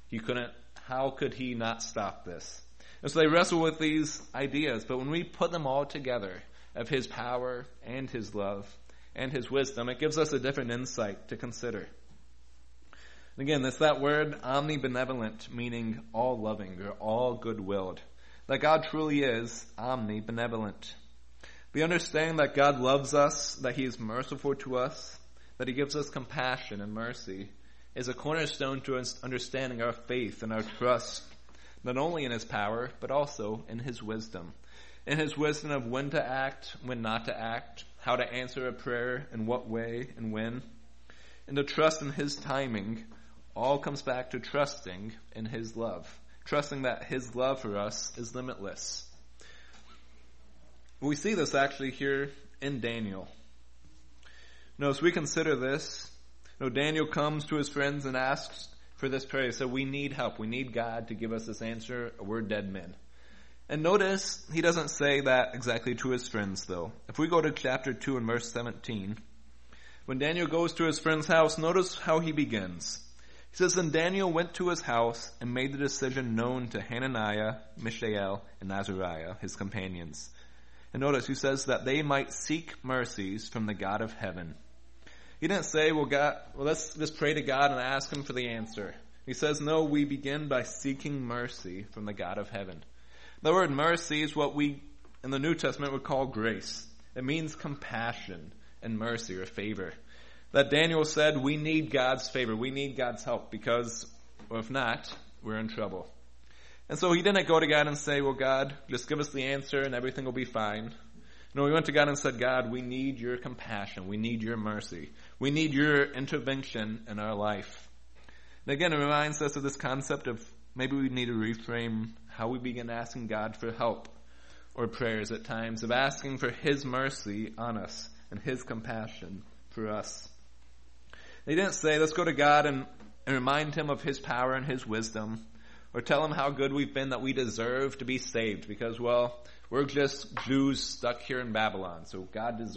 how could he not stop this? And so they wrestle with these ideas, but when we put them all together of his power and his love and his wisdom, it gives us a different insight to consider. And again, it's that word omnibenevolent, meaning all-loving or all good-willed. That God truly is omnibenevolent. We understand that God loves us, that he is merciful to us, that he gives us compassion and mercy, is a cornerstone to us understanding our faith and our trust, not only in his power, but also in his wisdom. In his wisdom of when to act, when not to act, how to answer a prayer, in what way and when. And to trust in his timing all comes back to trusting in his love. Trusting that his love for us is limitless. We see this actually here in Daniel. As we consider this, Daniel comes to his friends and asks for this prayer. He said, we need help. We need God to give us this answer. We're dead men. And notice, he doesn't say that exactly to his friends, though. If we go to chapter 2 and verse 17, when Daniel goes to his friend's house, notice how he begins. He says, then Daniel went to his house and made the decision known to Hananiah, Mishael, and Azariah, his companions. And notice, he says that they might seek mercies from the God of heaven. He didn't say, let's just pray to God and ask him for the answer. He says, no, we begin by seeking mercy from the God of heaven. The word mercy is what we, in the New Testament, would call grace. It means compassion and mercy or favor. That Daniel said, we need God's favor. We need God's help because, if not, we're in trouble. And so he didn't go to God and say, God, just give us the answer and everything will be fine. No, he went to God and said, God, we need your compassion. We need your mercy. We need your intervention in our life. And again, it reminds us of this concept of maybe we need to reframe how we begin asking God for help or prayers at times, of asking for his mercy on us and his compassion for us. They didn't say, let's go to God and remind him of his power and his wisdom, or tell him how good we've been that we deserve to be saved because, we're just Jews stuck here in Babylon. So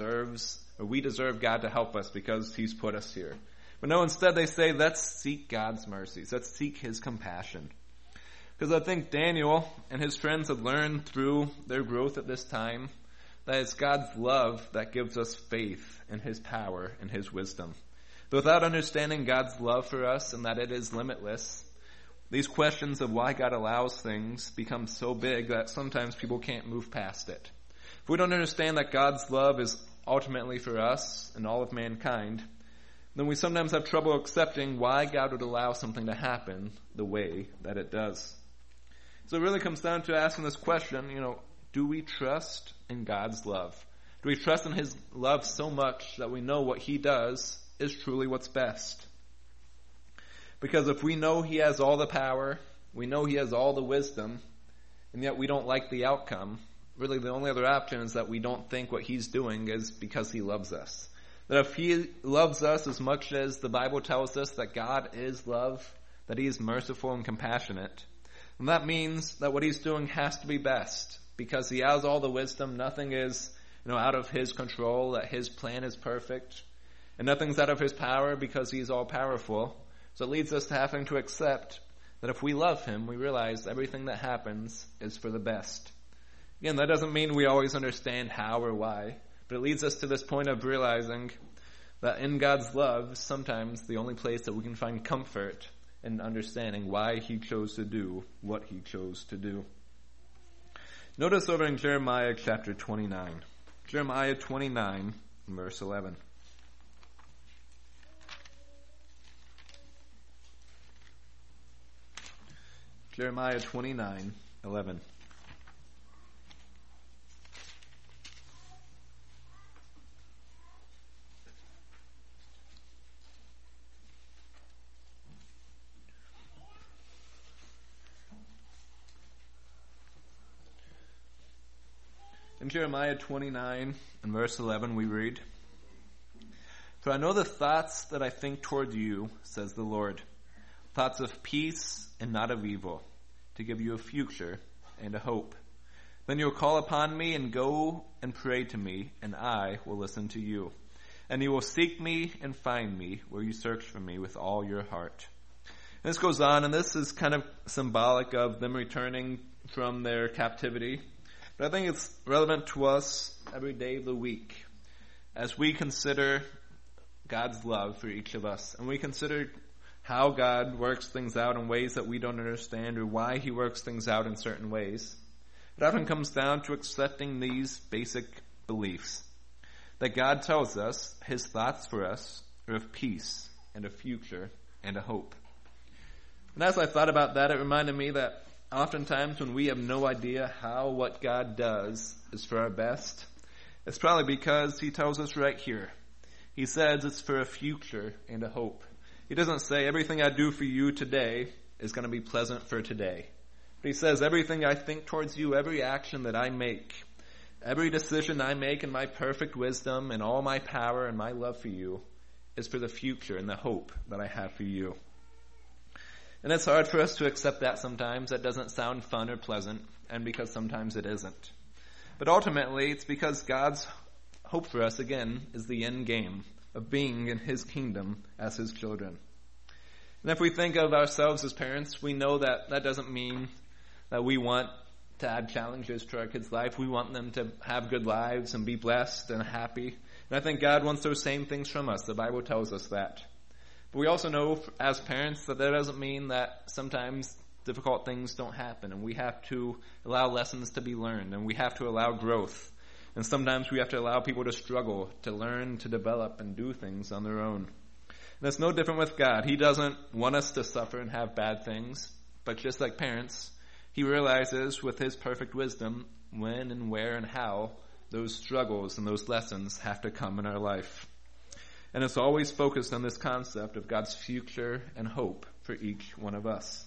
we deserve God to help us because he's put us here. But no, instead they say, let's seek God's mercies. Let's seek his compassion. Because I think Daniel and his friends have learned through their growth at this time that it's God's love that gives us faith in his power and his wisdom. But without understanding God's love for us and that it is limitless, these questions of why God allows things become so big that sometimes people can't move past it. If we don't understand that God's love is ultimately for us and all of mankind, then we sometimes have trouble accepting why God would allow something to happen the way that it does. So it really comes down to asking this question, do we trust in God's love? Do we trust in his love so much that we know what he does is truly what's best? Because if we know he has all the power, we know he has all the wisdom, and yet we don't like the outcome, really the only other option is that we don't think what he's doing is because he loves us. That if he loves us as much as the Bible tells us that God is love, that he is merciful and compassionate, And that means that what he's doing has to be best, because he has all the wisdom. Nothing is, out of his control, that his plan is perfect. And nothing's out of his power because he's all powerful. So it leads us to having to accept that if we love him, we realize everything that happens is for the best. Again, that doesn't mean we always understand how or why, but it leads us to this point of realizing that in God's love, sometimes the only place that we can find comfort in understanding why he chose to do what he chose to do. Notice over in Jeremiah chapter 29. Jeremiah 29, verse 11. Jeremiah 29, 11. In Jeremiah 29 and verse 11 we read, "For I know the thoughts that I think toward you, says the Lord, thoughts of peace and not of evil, to give you a future and a hope. Then you will call upon me and go and pray to me, and I will listen to you. And you will seek me and find me where you search for me with all your heart." And this goes on, and this is kind of symbolic of them returning from their captivity. But I think it's relevant to us every day of the week as we consider God's love for each of us, and we consider how God works things out in ways that we don't understand, or why he works things out in certain ways. It often comes down to accepting these basic beliefs, that God tells us his thoughts for us are of peace and a future and a hope. And as I thought about that, it reminded me that oftentimes when we have no idea how what God does is for our best, it's probably because he tells us right here. He says it's for a future and a hope. He doesn't say everything I do for you today is going to be pleasant for today. But he says everything I think towards you, every action that I make, every decision I make in my perfect wisdom and all my power and my love for you is for the future and the hope that I have for you. And it's hard for us to accept that sometimes. That doesn't sound fun or pleasant, and because sometimes it isn't. But ultimately, it's because God's hope for us, again, is the end game of being in his kingdom as his children. And if we think of ourselves as parents, we know that that doesn't mean that we want to add challenges to our kids' life. We want them to have good lives and be blessed and happy. And I think God wants those same things from us. The Bible tells us that. But we also know as parents that doesn't mean that sometimes difficult things don't happen, and we have to allow lessons to be learned, and we have to allow growth. And sometimes we have to allow people to struggle, to learn, to develop, and do things on their own. And it's no different with God. He doesn't want us to suffer and have bad things, but just like parents, he realizes with his perfect wisdom when and where and how those struggles and those lessons have to come in our life. And it's always focused on this concept of God's future and hope for each one of us.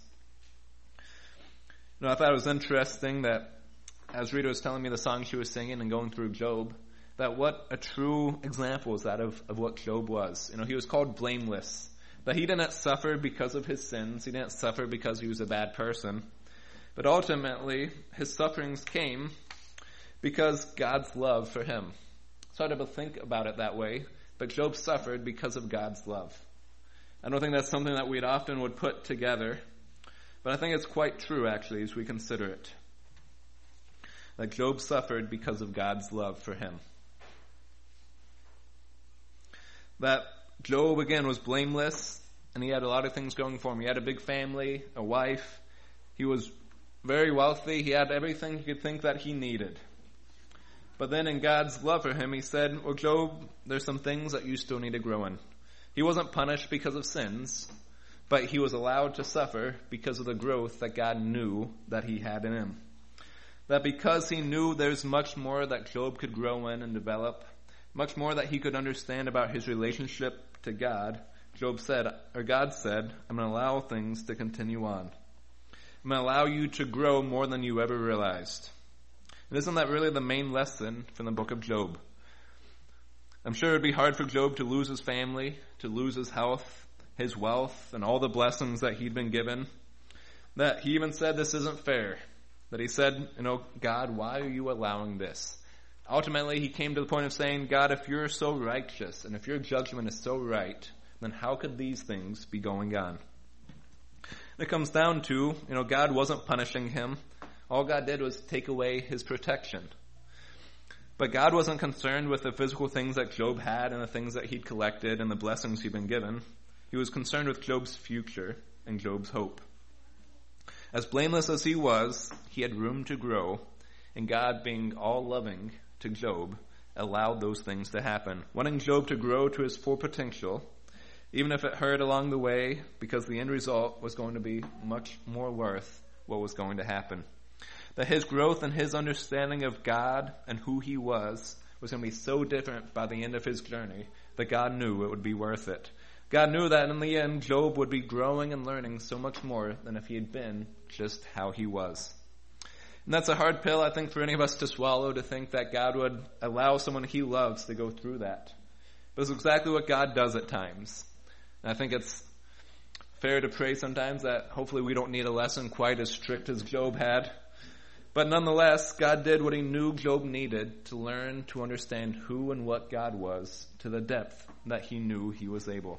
I thought it was interesting that as Rita was telling me the song she was singing and going through Job, that what a true example is that of what Job was. He was called blameless. That he didn't suffer because of his sins. He didn't suffer because he was a bad person. But ultimately, his sufferings came because God's love for him. It's hard to think about it that way. But Job suffered because of God's love. I don't think that's something that we'd often would put together, but I think it's quite true actually as we consider it. That Job suffered because of God's love for him. That Job again was blameless, and he had a lot of things going for him. He had a big family, a wife. He was very wealthy. He had everything he could think that he needed. But then in God's love for him, he said, well, Job, there's some things that you still need to grow in. He wasn't punished because of sins, but he was allowed to suffer because of the growth that God knew that he had in him. That because he knew there's much more that Job could grow in and develop, much more that he could understand about his relationship to God, God said, I'm going to allow things to continue on. I'm going to allow you to grow more than you ever realized. And isn't that really the main lesson from the book of Job? I'm sure it would be hard for Job to lose his family, to lose his health, his wealth, and all the blessings that he'd been given. That he even said this isn't fair. That he said, God, why are you allowing this? Ultimately, he came to the point of saying, God, if you're so righteous and if your judgment is so right, then how could these things be going on? And it comes down to, God wasn't punishing him. All God did was take away his protection. But God wasn't concerned with the physical things that Job had and the things that he'd collected and the blessings he'd been given. He was concerned with Job's future and Job's hope. As blameless as he was, he had room to grow, and God, being all loving to Job, allowed those things to happen, wanting Job to grow to his full potential, even if it hurt along the way, because the end result was going to be much more worth what was going to happen. That his growth and his understanding of God and who he was going to be so different by the end of his journey that God knew it would be worth it. God knew that in the end, Job would be growing and learning so much more than if he had been just how he was. And that's a hard pill, I think, for any of us to swallow, to think that God would allow someone he loves to go through that. But it's exactly what God does at times. And I think it's fair to pray sometimes that hopefully we don't need a lesson quite as strict as Job had. But nonetheless, God did what he knew Job needed to learn to understand who and what God was to the depth that he knew he was able.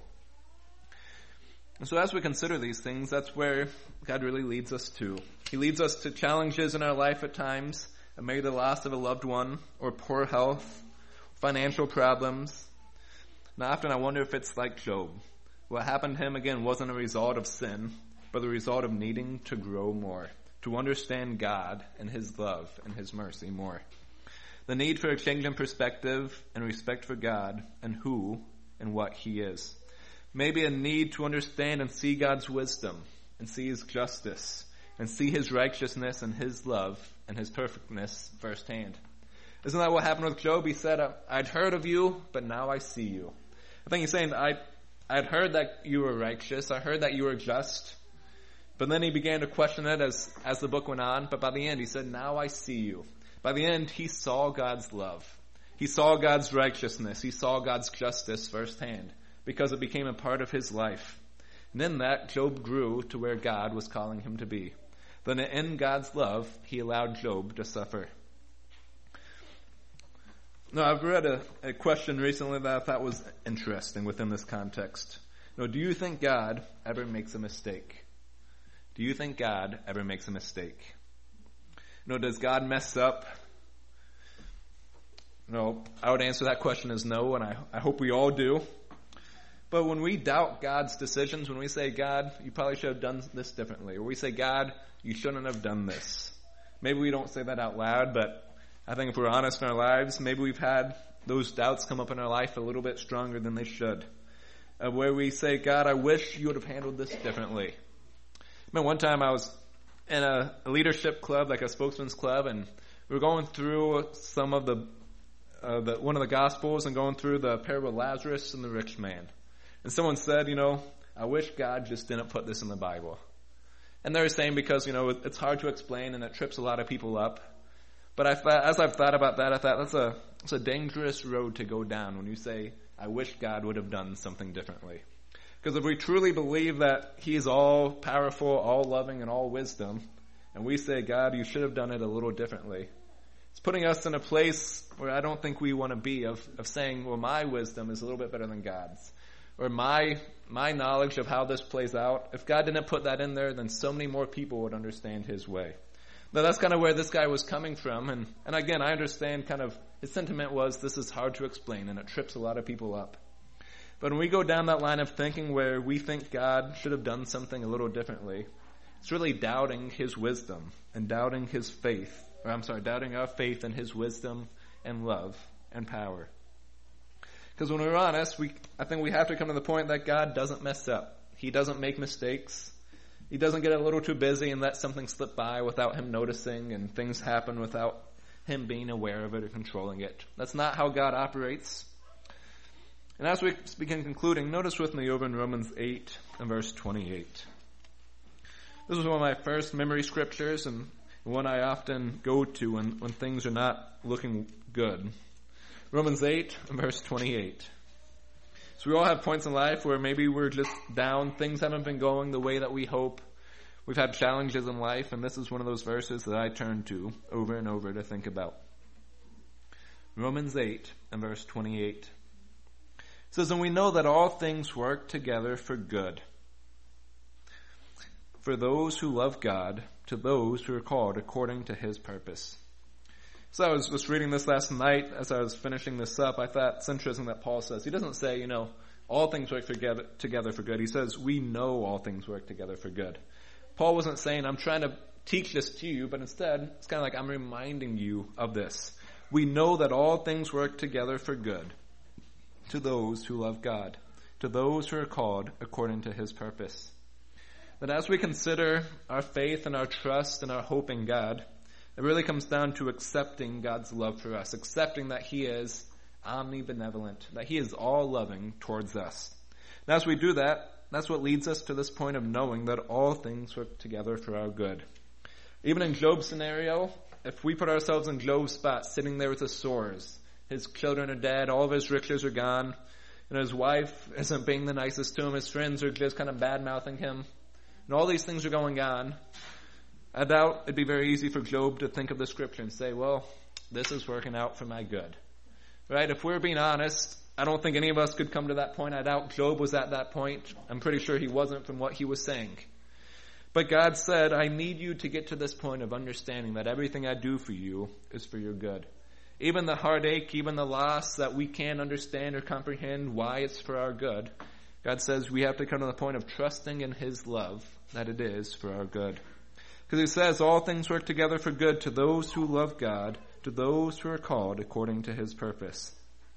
And so as we consider these things, that's where God really leads us to. He leads us to challenges in our life at times, maybe the loss of a loved one, or poor health, financial problems. Now often I wonder if it's like Job. What happened to him, again, wasn't a result of sin, but the result of needing to grow more, to understand God and his love and his mercy more. The need for a change in perspective and respect for God and who and what he is. Maybe a need to understand and see God's wisdom and see his justice and see his righteousness and his love and his perfectness firsthand. Isn't that what happened with Job? He said, I'd heard of you, but now I see you. I think he's saying, I'd heard that you were righteous. I heard that you were just. But then he began to question it as the book went on. But by the end, he said, now I see you. By the end, he saw God's love. He saw God's righteousness. He saw God's justice firsthand, because it became a part of his life. And in that, Job grew to where God was calling him to be. Then in God's love, he allowed Job to suffer. Now, I've read a question recently that I thought was interesting within this context. Do you think God ever makes a mistake? Do you think God ever makes a mistake? Does God mess up? I would answer that question as no, and I hope we all do. But when we doubt God's decisions, when we say, God, you probably should have done this differently, or we say, God, you shouldn't have done this. Maybe we don't say that out loud, but I think if we're honest in our lives, maybe we've had those doubts come up in our life a little bit stronger than they should. Where we say, God, I wish you would have handled this differently. I remember one time I was in a leadership club, like a spokesman's club, and we were going through some of one of the Gospels and going through the parable of Lazarus and the rich man. And someone said, I wish God just didn't put this in the Bible. And they were saying because, it's hard to explain and it trips a lot of people up. But as I've thought about that, I thought that's a dangerous road to go down when you say, I wish God would have done something differently. Because if we truly believe that he is all powerful, all loving, and all wisdom, and we say, God, you should have done it a little differently, it's putting us in a place where I don't think we want to be of saying, well, my wisdom is a little bit better than God's. Or my knowledge of how this plays out. If God didn't put that in there, then so many more people would understand his way. Now that's kind of where this guy was coming from. And again, I understand kind of his sentiment was this is hard to explain and it trips a lot of people up. But when we go down that line of thinking where we think God should have done something a little differently, it's really doubting his wisdom and doubting his faith. Doubting our faith in his wisdom and love and power. Because when we're honest, I think we have to come to the point that God doesn't mess up. He doesn't make mistakes. He doesn't get a little too busy and let something slip by without him noticing, and things happen without him being aware of it or controlling it. That's not how God operates. And as we begin concluding, notice with me over in Romans 8 and verse 28. This was one of my first memory scriptures and one I often go to when things are not looking good. Romans 8 and verse 28. So we all have points in life where maybe we're just down, things haven't been going the way that we hope. We've had challenges in life, and this is one of those verses that I turn to over and over to think about. Romans 8 and verse 28. It says, "And we know that all things work together for good, for those who love God, to those who are called according to his purpose." So I was just reading this last night as I was finishing this up. I thought it's interesting that Paul says, he doesn't say, all things work together for good. He says, we know all things work together for good. Paul wasn't saying, I'm trying to teach this to you, but instead, it's kind of like I'm reminding you of this. We know that all things work together for good to those who love God, to those who are called according to his purpose. That as we consider our faith and our trust and our hope in God, it really comes down to accepting God's love for us, accepting that he is omnibenevolent, that he is all loving towards us. And as we do that, that's what leads us to this point of knowing that all things work together for our good. Even in Job's scenario, if we put ourselves in Job's spot, sitting there with his sores, his children are dead, all of his riches are gone, and his wife isn't being the nicest to him, his friends are just kind of bad-mouthing him, and all these things are going on, I doubt it'd be very easy for Job to think of the scripture and say, well, this is working out for my good. Right? If we're being honest, I don't think any of us could come to that point. I doubt Job was at that point. I'm pretty sure he wasn't from what he was saying. But God said, I need you to get to this point of understanding that everything I do for you is for your good. Even the heartache, even the loss that we can't understand or comprehend why it's for our good, God says we have to come to the point of trusting in his love that it is for our good. Because he says all things work together for good to those who love God, to those who are called according to his purpose.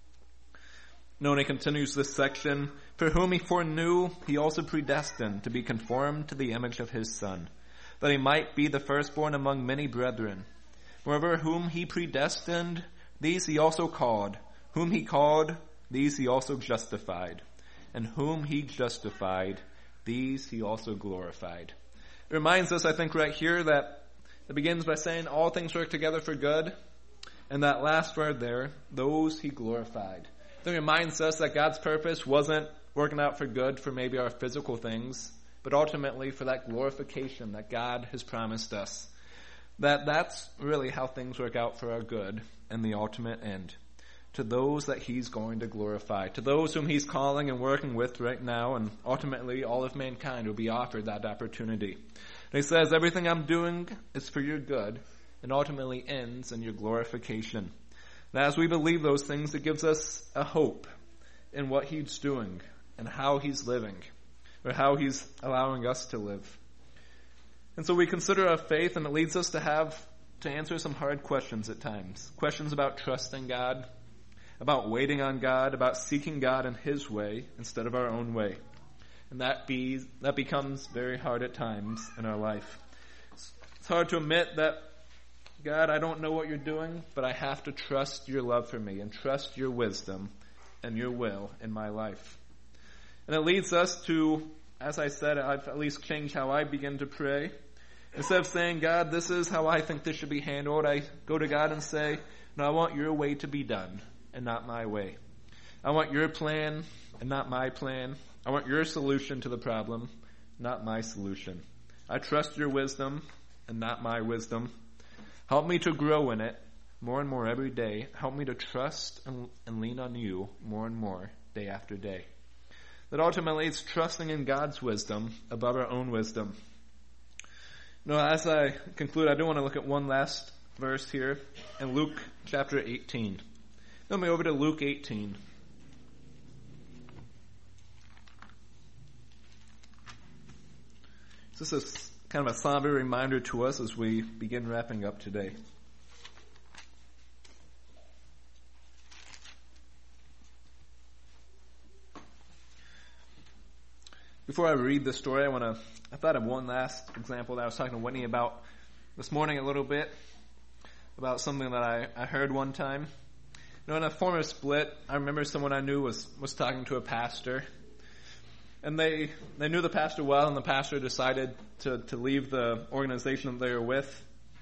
And he continues this section, for whom he foreknew, he also predestined to be conformed to the image of his Son, that he might be the firstborn among many brethren. Moreover, whom he predestined, these he also called. Whom he called, these he also justified. And whom he justified, these he also glorified. It reminds us, I think, right here that it begins by saying all things work together for good. And that last word there, those he glorified. It reminds us that God's purpose wasn't working out for good for maybe our physical things, but ultimately for that glorification that God has promised us. That's really how things work out for our good in the ultimate end. To those that he's going to glorify, to those whom he's calling and working with right now, and ultimately all of mankind will be offered that opportunity. And he says, everything I'm doing is for your good, and ultimately ends in your glorification. And as we believe those things, it gives us a hope in what he's doing and how he's living, or how he's allowing us to live. And so we consider our faith, and it leads us to answer some hard questions at times. Questions about trusting God, about waiting on God, about seeking God in his way instead of our own way. And that becomes very hard at times in our life. It's hard to admit that, God, I don't know what you're doing, but I have to trust your love for me and trust your wisdom and your will in my life. And it leads us to, as I said, I've at least changed how I begin to pray. Instead of saying, God, this is how I think this should be handled, I go to God and say, no, I want your way to be done and not my way. I want your plan and not my plan. I want your solution to the problem, not my solution. I trust your wisdom and not my wisdom. Help me to grow in it more and more every day. Help me to trust and lean on you more and more day after day. That ultimately it's trusting in God's wisdom above our own wisdom. As I conclude, I do want to look at one last verse here in Luke chapter 18. Let me over to Luke 18. This is kind of a somber reminder to us as we begin wrapping up today. Before I read the story, I thought of one last example that I was talking to Whitney about this morning a little bit, about something that I heard one time. In a former split, I remember someone I knew was talking to a pastor. And they knew the pastor well, and the pastor decided to leave the organization that they were with.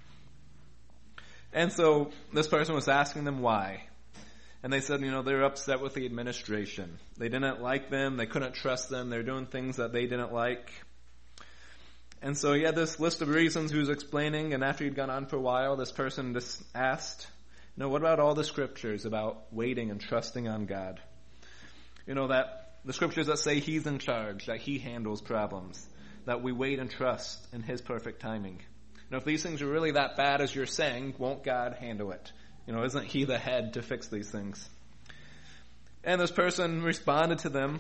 And so this person was asking them why. And they said, they were upset with the administration. They didn't like them. They couldn't trust them. They were doing things that they didn't like. And so he had this list of reasons he was explaining, and after he'd gone on for a while, this person just asked, what about all the scriptures about waiting and trusting on God? That the scriptures that say he's in charge, that he handles problems, that we wait and trust in his perfect timing. If these things are really that bad as you're saying, won't God handle it? Isn't he the head to fix these things? And this person responded to them,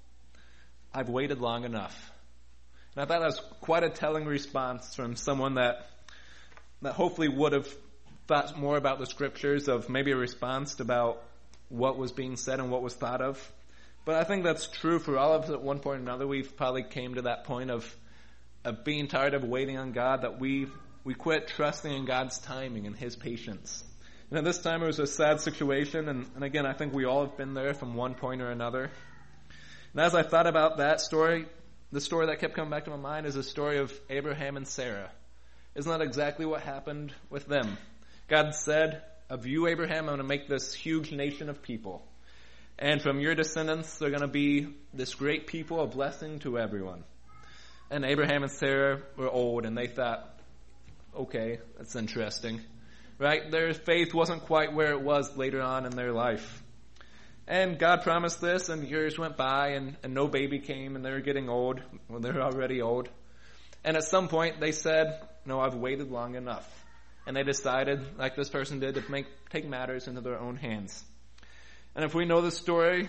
I've waited long enough. And I thought that was quite a telling response from someone that hopefully would have thought more about the scriptures, of maybe a response about what was being said and what was thought of. But I think that's true for all of us at one point or another. We've probably came to that point of being tired of waiting on God, that we quit trusting in God's timing and his patience. At this time it was a sad situation, and again, I think we all have been there from one point or another. And as I thought about that story, the story that kept coming back to my mind is the story of Abraham and Sarah. Isn't that exactly what happened with them? God said, of you, Abraham, I'm going to make this huge nation of people. And from your descendants, they're going to be this great people, a blessing to everyone. And Abraham and Sarah were old, and they thought, okay, that's interesting. Right? Their faith wasn't quite where it was later on in their life. And God promised this, and years went by, and no baby came, and they were getting old. Well, they're already old. And at some point, they said, no, I've waited long enough. And they decided, like this person did, to take matters into their own hands. And if we know the story,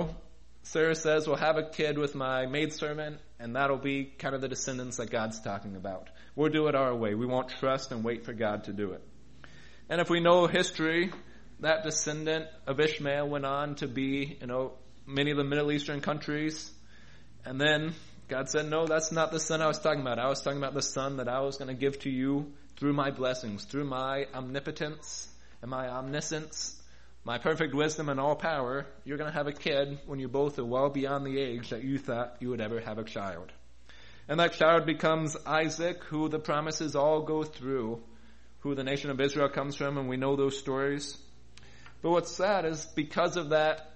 Sarah says, we'll have a kid with my maidservant, and that'll be kind of the descendants that God's talking about. We'll do it our way. We won't trust and wait for God to do it. And if we know history, that descendant of Ishmael went on to be, many of the Middle Eastern countries. And then God said, no, that's not the son I was talking about. I was talking about the son that I was going to give to you through my blessings, through my omnipotence and my omniscience, my perfect wisdom and all power. You're going to have a kid when you both are well beyond the age that you thought you would ever have a child. And that child becomes Isaac, who the promises all go through, who the nation of Israel comes from, and we know those stories. But what's sad is because of that,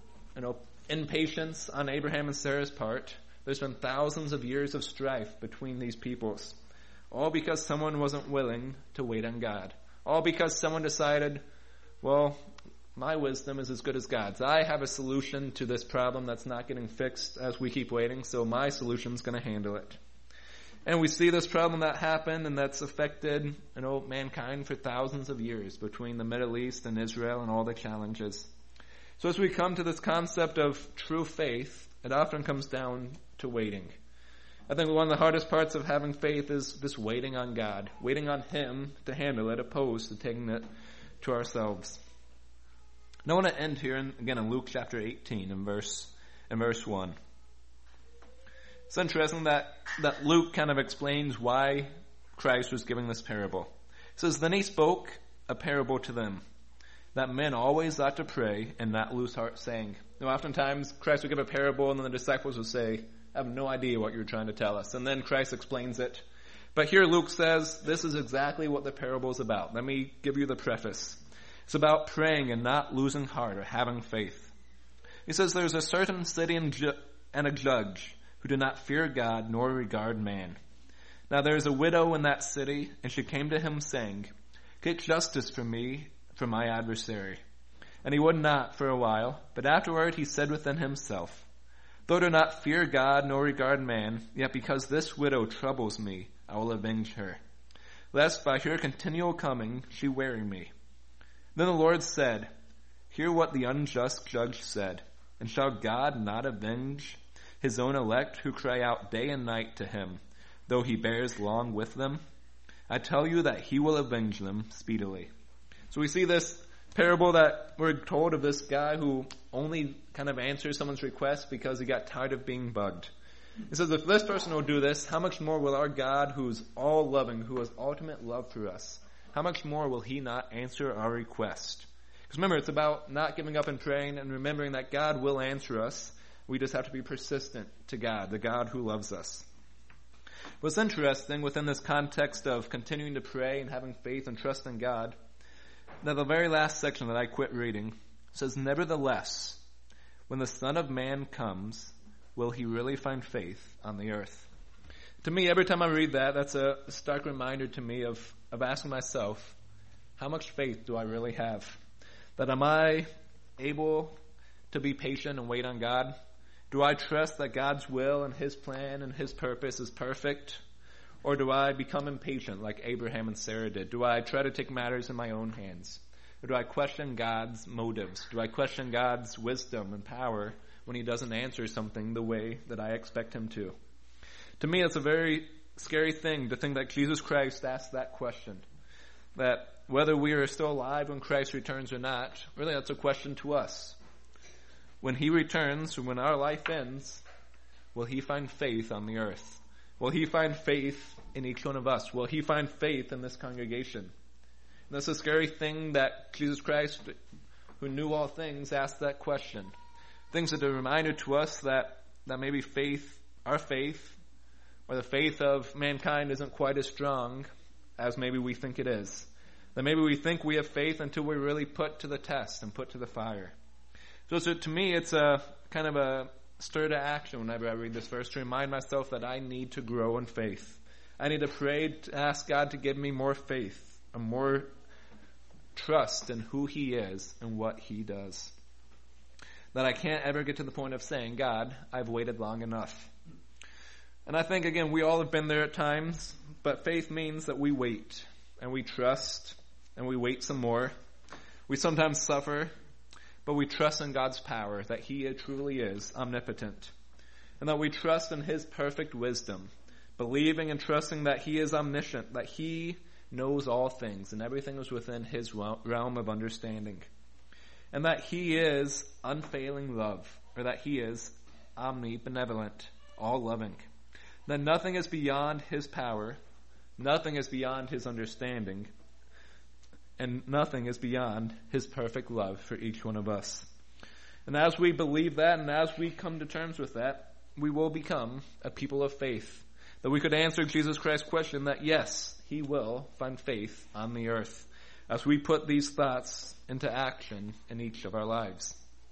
impatience on Abraham and Sarah's part, there's been thousands of years of strife between these peoples. All because someone wasn't willing to wait on God. All because someone decided, well, my wisdom is as good as God's. I have a solution to this problem that's not getting fixed as we keep waiting, so my solution's going to handle it. And we see this problem that happened and that's affected, mankind for thousands of years between the Middle East and Israel and all the challenges. So as we come to this concept of true faith, it often comes down to waiting. I think one of the hardest parts of having faith is this waiting on God, waiting on him to handle it, opposed to taking it to ourselves. And I want to end here, again, in Luke chapter 18, in verse 1. It's interesting that Luke kind of explains why Christ was giving this parable. It says, then he spoke a parable to them, that men always ought to pray and not lose heart, saying. Oftentimes Christ would give a parable and then the disciples would say, I have no idea what you're trying to tell us. And then Christ explains it. But here Luke says, this is exactly what the parable is about. Let me give you the preface. It's about praying and not losing heart or having faith. He says, there's a certain city and a judge who did not fear God nor regard man. Now there is a widow in that city, and she came to him saying, get justice for me from my adversary. And he would not for a while, but afterward he said within himself, though I do not fear God nor regard man, yet because this widow troubles me, I will avenge her, lest by her continual coming she weary me. Then the Lord said, hear what the unjust judge said, and shall God not avenge his own elect who cry out day and night to him, though he bears long with them? I tell you that he will avenge them speedily. So we see this parable that we're told of this guy who only kind of answers someone's request because he got tired of being bugged. It says, if this person will do this, how much more will our God, who's all loving, who has ultimate love for us, how much more will he not answer our request? Because remember, it's about not giving up and praying and remembering that God will answer us. We just have to be persistent to God, the God who loves us. What's interesting within this context of continuing to pray and having faith and trust in God, that the very last section that I quit reading says, nevertheless, when the Son of Man comes, will he really find faith on the earth? To me, every time I read that, that's a stark reminder to me of asking myself, how much faith do I really have? That am I able to be patient and wait on God? Do I trust that God's will and His plan and His purpose is perfect? Or do I become impatient like Abraham and Sarah did? Do I try to take matters in my own hands? Or do I question God's motives? Do I question God's wisdom and power when He doesn't answer something the way that I expect Him to? To me, it's a very scary thing to think that Jesus Christ asked that question. That whether we are still alive when Christ returns or not, really that's a question to us. When He returns, when our life ends, will He find faith on the earth? Will He find faith in each one of us? Will He find faith in this congregation? And that's a scary thing that Jesus Christ, who knew all things, asked that question. Things that are a reminder to us that maybe faith, our faith, or the faith of mankind isn't quite as strong as maybe we think it is. That maybe we think we have faith until we're really put to the test and put to the fire. So to me, it's a kind of a stir to action whenever I read this verse, to remind myself that I need to grow in faith. I need to pray to ask God to give me more faith and more trust in who He is and what He does. That I can't ever get to the point of saying, God, I've waited long enough. And I think, again, we all have been there at times, but faith means that we wait and we trust and we wait some more. We sometimes suffer, but we trust in God's power, that He truly is omnipotent, and that we trust in His perfect wisdom, believing and trusting that He is omniscient, that He knows all things, and everything is within His realm of understanding, and that He is unfailing love, or that He is omnibenevolent, all-loving, that nothing is beyond His power, nothing is beyond His understanding, and nothing is beyond His perfect love for each one of us. And as we believe that, and as we come to terms with that, we will become a people of faith. That we could answer Jesus Christ's question that yes, He will find faith on the earth as we put these thoughts into action in each of our lives.